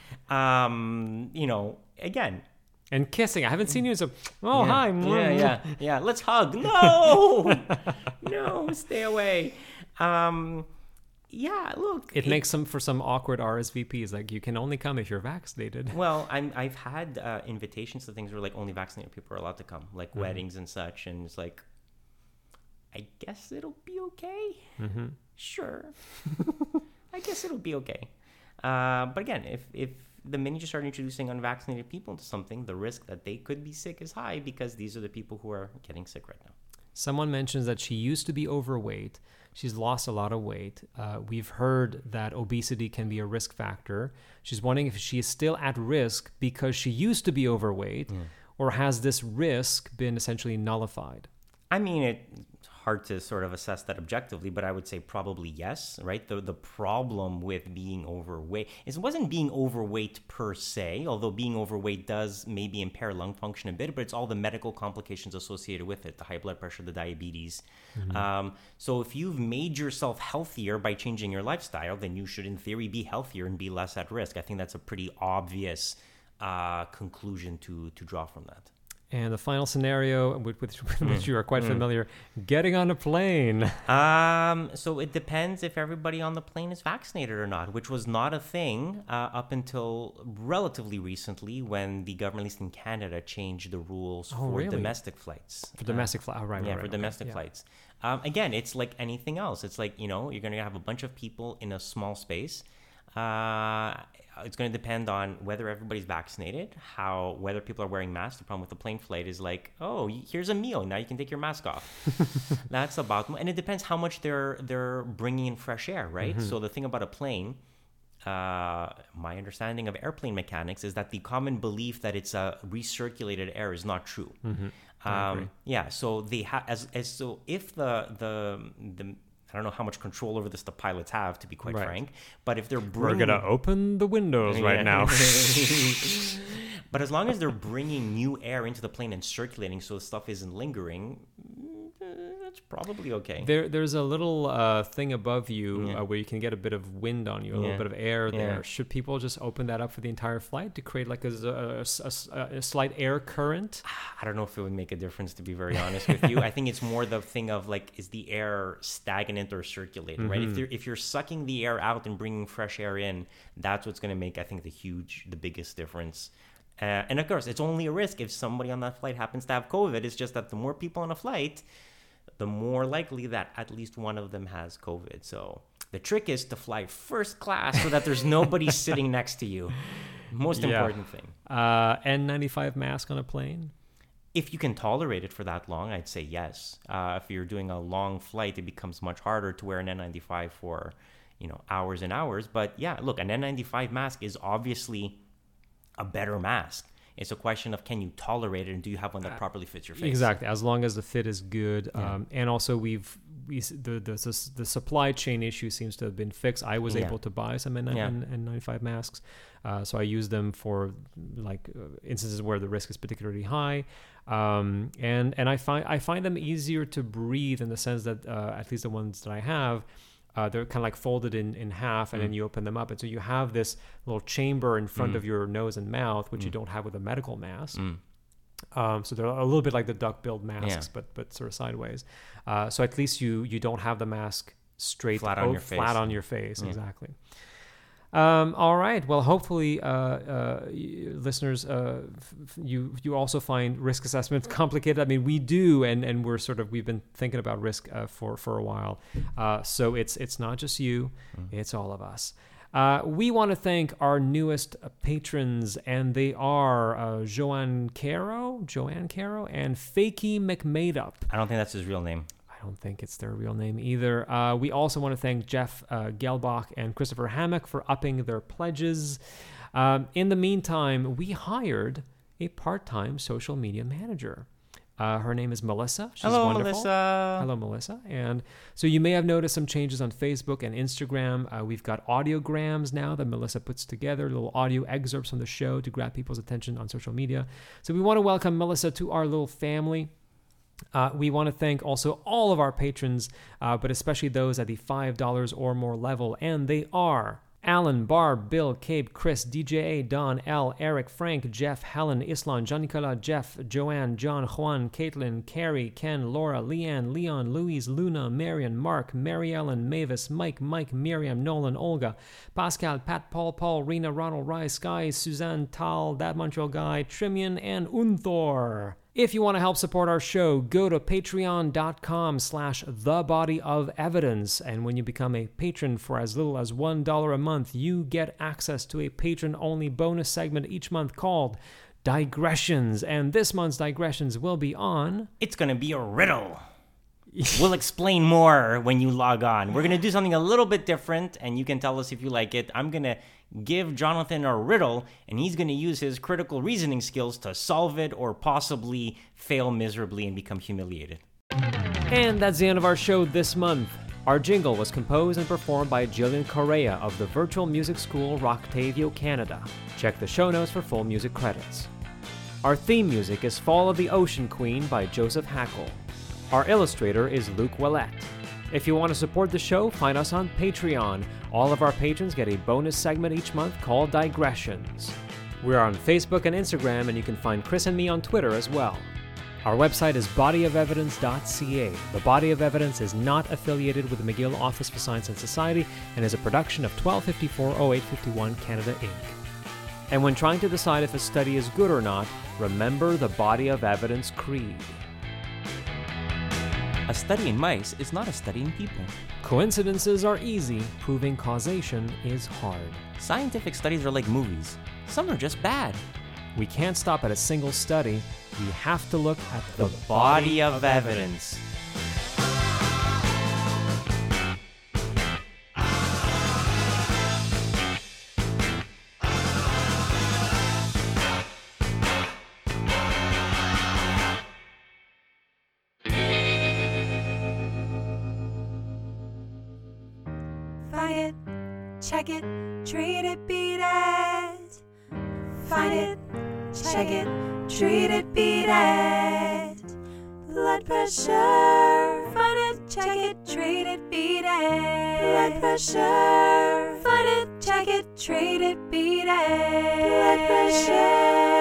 um, you know, again. And kissing. I haven't seen you. So, oh, yeah, hi. Yeah, yeah, yeah. Let's hug. No, no, stay away. Um, yeah, look. It makes some for some awkward R S V Ps. Like, you can only come if you're vaccinated. Well, I'm, I've had uh, invitations to things where like only vaccinated people are allowed to come, like Mm-hmm. weddings and such, and it's like, I guess it'll be okay. Mm-hmm. Sure, I guess it'll be okay. Uh, but again, if if the minute you start introducing unvaccinated people into something, the risk that they could be sick is high because these are the people who are getting sick right now. Someone mentions that she used to be overweight. She's lost a lot of weight. Uh, we've heard that obesity can be a risk factor. She's wondering if she is still at risk because she used to be overweight, Mm. or has this risk been essentially nullified? I mean, it's hard to sort of assess that objectively, but I would say probably yes, right? The the problem with being overweight is it wasn't being overweight per se, although being overweight does maybe impair lung function a bit, but it's all the medical complications associated with it, the high blood pressure, the diabetes. Mm-hmm. Um, so if you've made yourself healthier by changing your lifestyle, then you should in theory be healthier and be less at risk. I think that's a pretty obvious uh, conclusion to to draw from that. And the final scenario, with, with, with Mm. which you are quite Mm. familiar, getting on a plane. Um, so it depends if everybody on the plane is vaccinated or not, which was not a thing uh, up until relatively recently when the government, at least in Canada, changed the rules Oh, for really? domestic flights. For domestic flight, oh, right, yeah, right, for right, domestic okay, yeah. flights. Um, again, it's like anything else. It's like, you know, you're going to have a bunch of people in a small space. Uh, it's going to depend on whether everybody's vaccinated, how whether people are wearing masks. The problem with the plane flight is like, oh, y- here's a meal. Now you can take your mask off. That's about, and it depends how much they're they're bringing in fresh air, right? So the thing about a plane, uh, my understanding of airplane mechanics is that the common belief that it's a recirculated air is not true. I agree. Um, yeah, so they have as as so if the the the I don't know how much control over this the pilots have, to be quite Right. frank, but if they're We're bringing, going to open the windows right Yeah. now. but as long as they're bringing new air into the plane and circulating, so the stuff isn't lingering, mm, that's probably okay. There, there's a little uh, thing above you Yeah. uh, where you can get a bit of wind on you, a Yeah. little bit of air Yeah. there. Should people just open that up for the entire flight to create like a, a- a- a slight air current? I don't know if it would make a difference, to be very honest with you. I think it's more the thing of like, is the air stagnant or circulating, right? If Mm-hmm. you're if you're sucking the air out and bringing fresh air in, that's what's going to make, I think, the huge, the biggest difference. Uh, and of course, it's only a risk if somebody on that flight happens to have COVID. It's just that the more people on a flight, the more likely that at least one of them has COVID. So the trick is to fly first class so that there's nobody sitting next to you. Most Yeah. important thing. Uh, N ninety-five mask on a plane? If you can tolerate it for that long, I'd say yes. Uh, if you're doing a long flight, it becomes much harder to wear an N ninety-five for, you know, hours and hours. But yeah, look, an N ninety-five mask is obviously a better mask. It's a question of, can you tolerate it, and do you have one that properly fits your face? Exactly, as long as the fit is good. Yeah. Um, and also, we've we s- the, the the the supply chain issue seems to have been fixed. I was Yeah. able to buy some N Yeah. ninety-five masks, uh, so I use them for like uh, instances where the risk is particularly high. Um, and and I find I find them easier to breathe in the sense that uh, at least the ones that I have. Uh, they're kind of like folded in, in half, and Mm. then you open them up. And so you have this little chamber in front Mm. of your nose and mouth, which you Mm. don't have with a medical mask. Mm. Um, so they're a little bit like the duck-billed masks, Yeah. but but sort of sideways. Uh, so at least you you don't have the mask straight Flat on o- your face. flat on your face. Yeah. Exactly. Um, all right. Well, hopefully, uh, uh, y- listeners, uh, f- f- you you also find risk assessment complicated. I mean, we do, and, and we're sort of we've been thinking about risk uh, for for a while. Uh, so it's it's not just you, it's all of us. Uh, we want to thank our newest uh, patrons, and they are uh, Joanne Caro, Joanne Caro, and Fakey McMadeUp. I don't think that's his real name. I don't think it's their real name either. Uh, we also want to thank Jeff uh, Gelbach and Christopher Hammock for upping their pledges. Um, in the meantime, we hired a part-time social media manager. Uh, her name is Melissa. She's Hello, wonderful. Melissa. Hello, Melissa. And so you may have noticed some changes on Facebook and Instagram. Uh, we've got audiograms now that Melissa puts together, little audio excerpts from the show to grab people's attention on social media. So we want to welcome Melissa to our little family. Uh, we want to thank also all of our patrons, uh, but especially those at the five dollars or more level. And they are Alan, Barb, Bill, Cabe, Chris, D J A, Don, L, Eric, Frank, Jeff, Helen, Islan, Jean-Nicolas, Jeff, Joanne, John, Juan, Caitlin, Carrie, Ken, Laura, Leanne, Leon, Louise, Luna, Marion, Mark, Mary Ellen, Mavis, Mike, Mike, Miriam, Nolan, Olga, Pascal, Pat, Paul, Paul, Rena, Ronald, Rice, Guy, Suzanne, Tal, That Montreal Guy, Trimian, and Unthor. If you want to help support our show, go to patreon.com slash the body of evidence. And when you become a patron for as little as one dollar a month, you get access to a patron-only bonus segment each month called Digressions. And this month's Digressions will be on... It's going to be a riddle. We'll explain more when you log on. We're going to do something a little bit different, and you can tell us if you like it. I'm going to give Jonathan a riddle, and he's going to use his critical reasoning skills to solve it or possibly fail miserably and become humiliated. And that's the end of our show this month. Our jingle was composed and performed by Jillian Correa of the Virtual Music School, Rocktavio, Canada. Check the show notes for full music credits. Our theme music is Fall of the Ocean Queen by Joseph Hackle. Our illustrator is Luc Ouellette. If you want to support the show, find us on Patreon. All of our patrons get a bonus segment each month called Digressions. We're on Facebook and Instagram, and you can find Chris and me on Twitter as well. Our website is body of evidence dot c a. The Body of Evidence is not affiliated with the McGill Office for Science and Society and is a production of twelve fifty-four oh eight fifty-one Canada, Incorporated. And when trying to decide if a study is good or not, remember the Body of Evidence creed. A study in mice is not a study in people. Coincidences are easy, proving causation is hard. Scientific studies are like movies. Some are just bad. We can't stop at a single study. We have to look at the, The body of evidence. Find it, check it, treat it, beat it. Find it, check it, treat it, beat it. Blood pressure. Find it, check it, treat it, beat it. Blood pressure. Find it, check it, treat it, beat it. Blood pressure.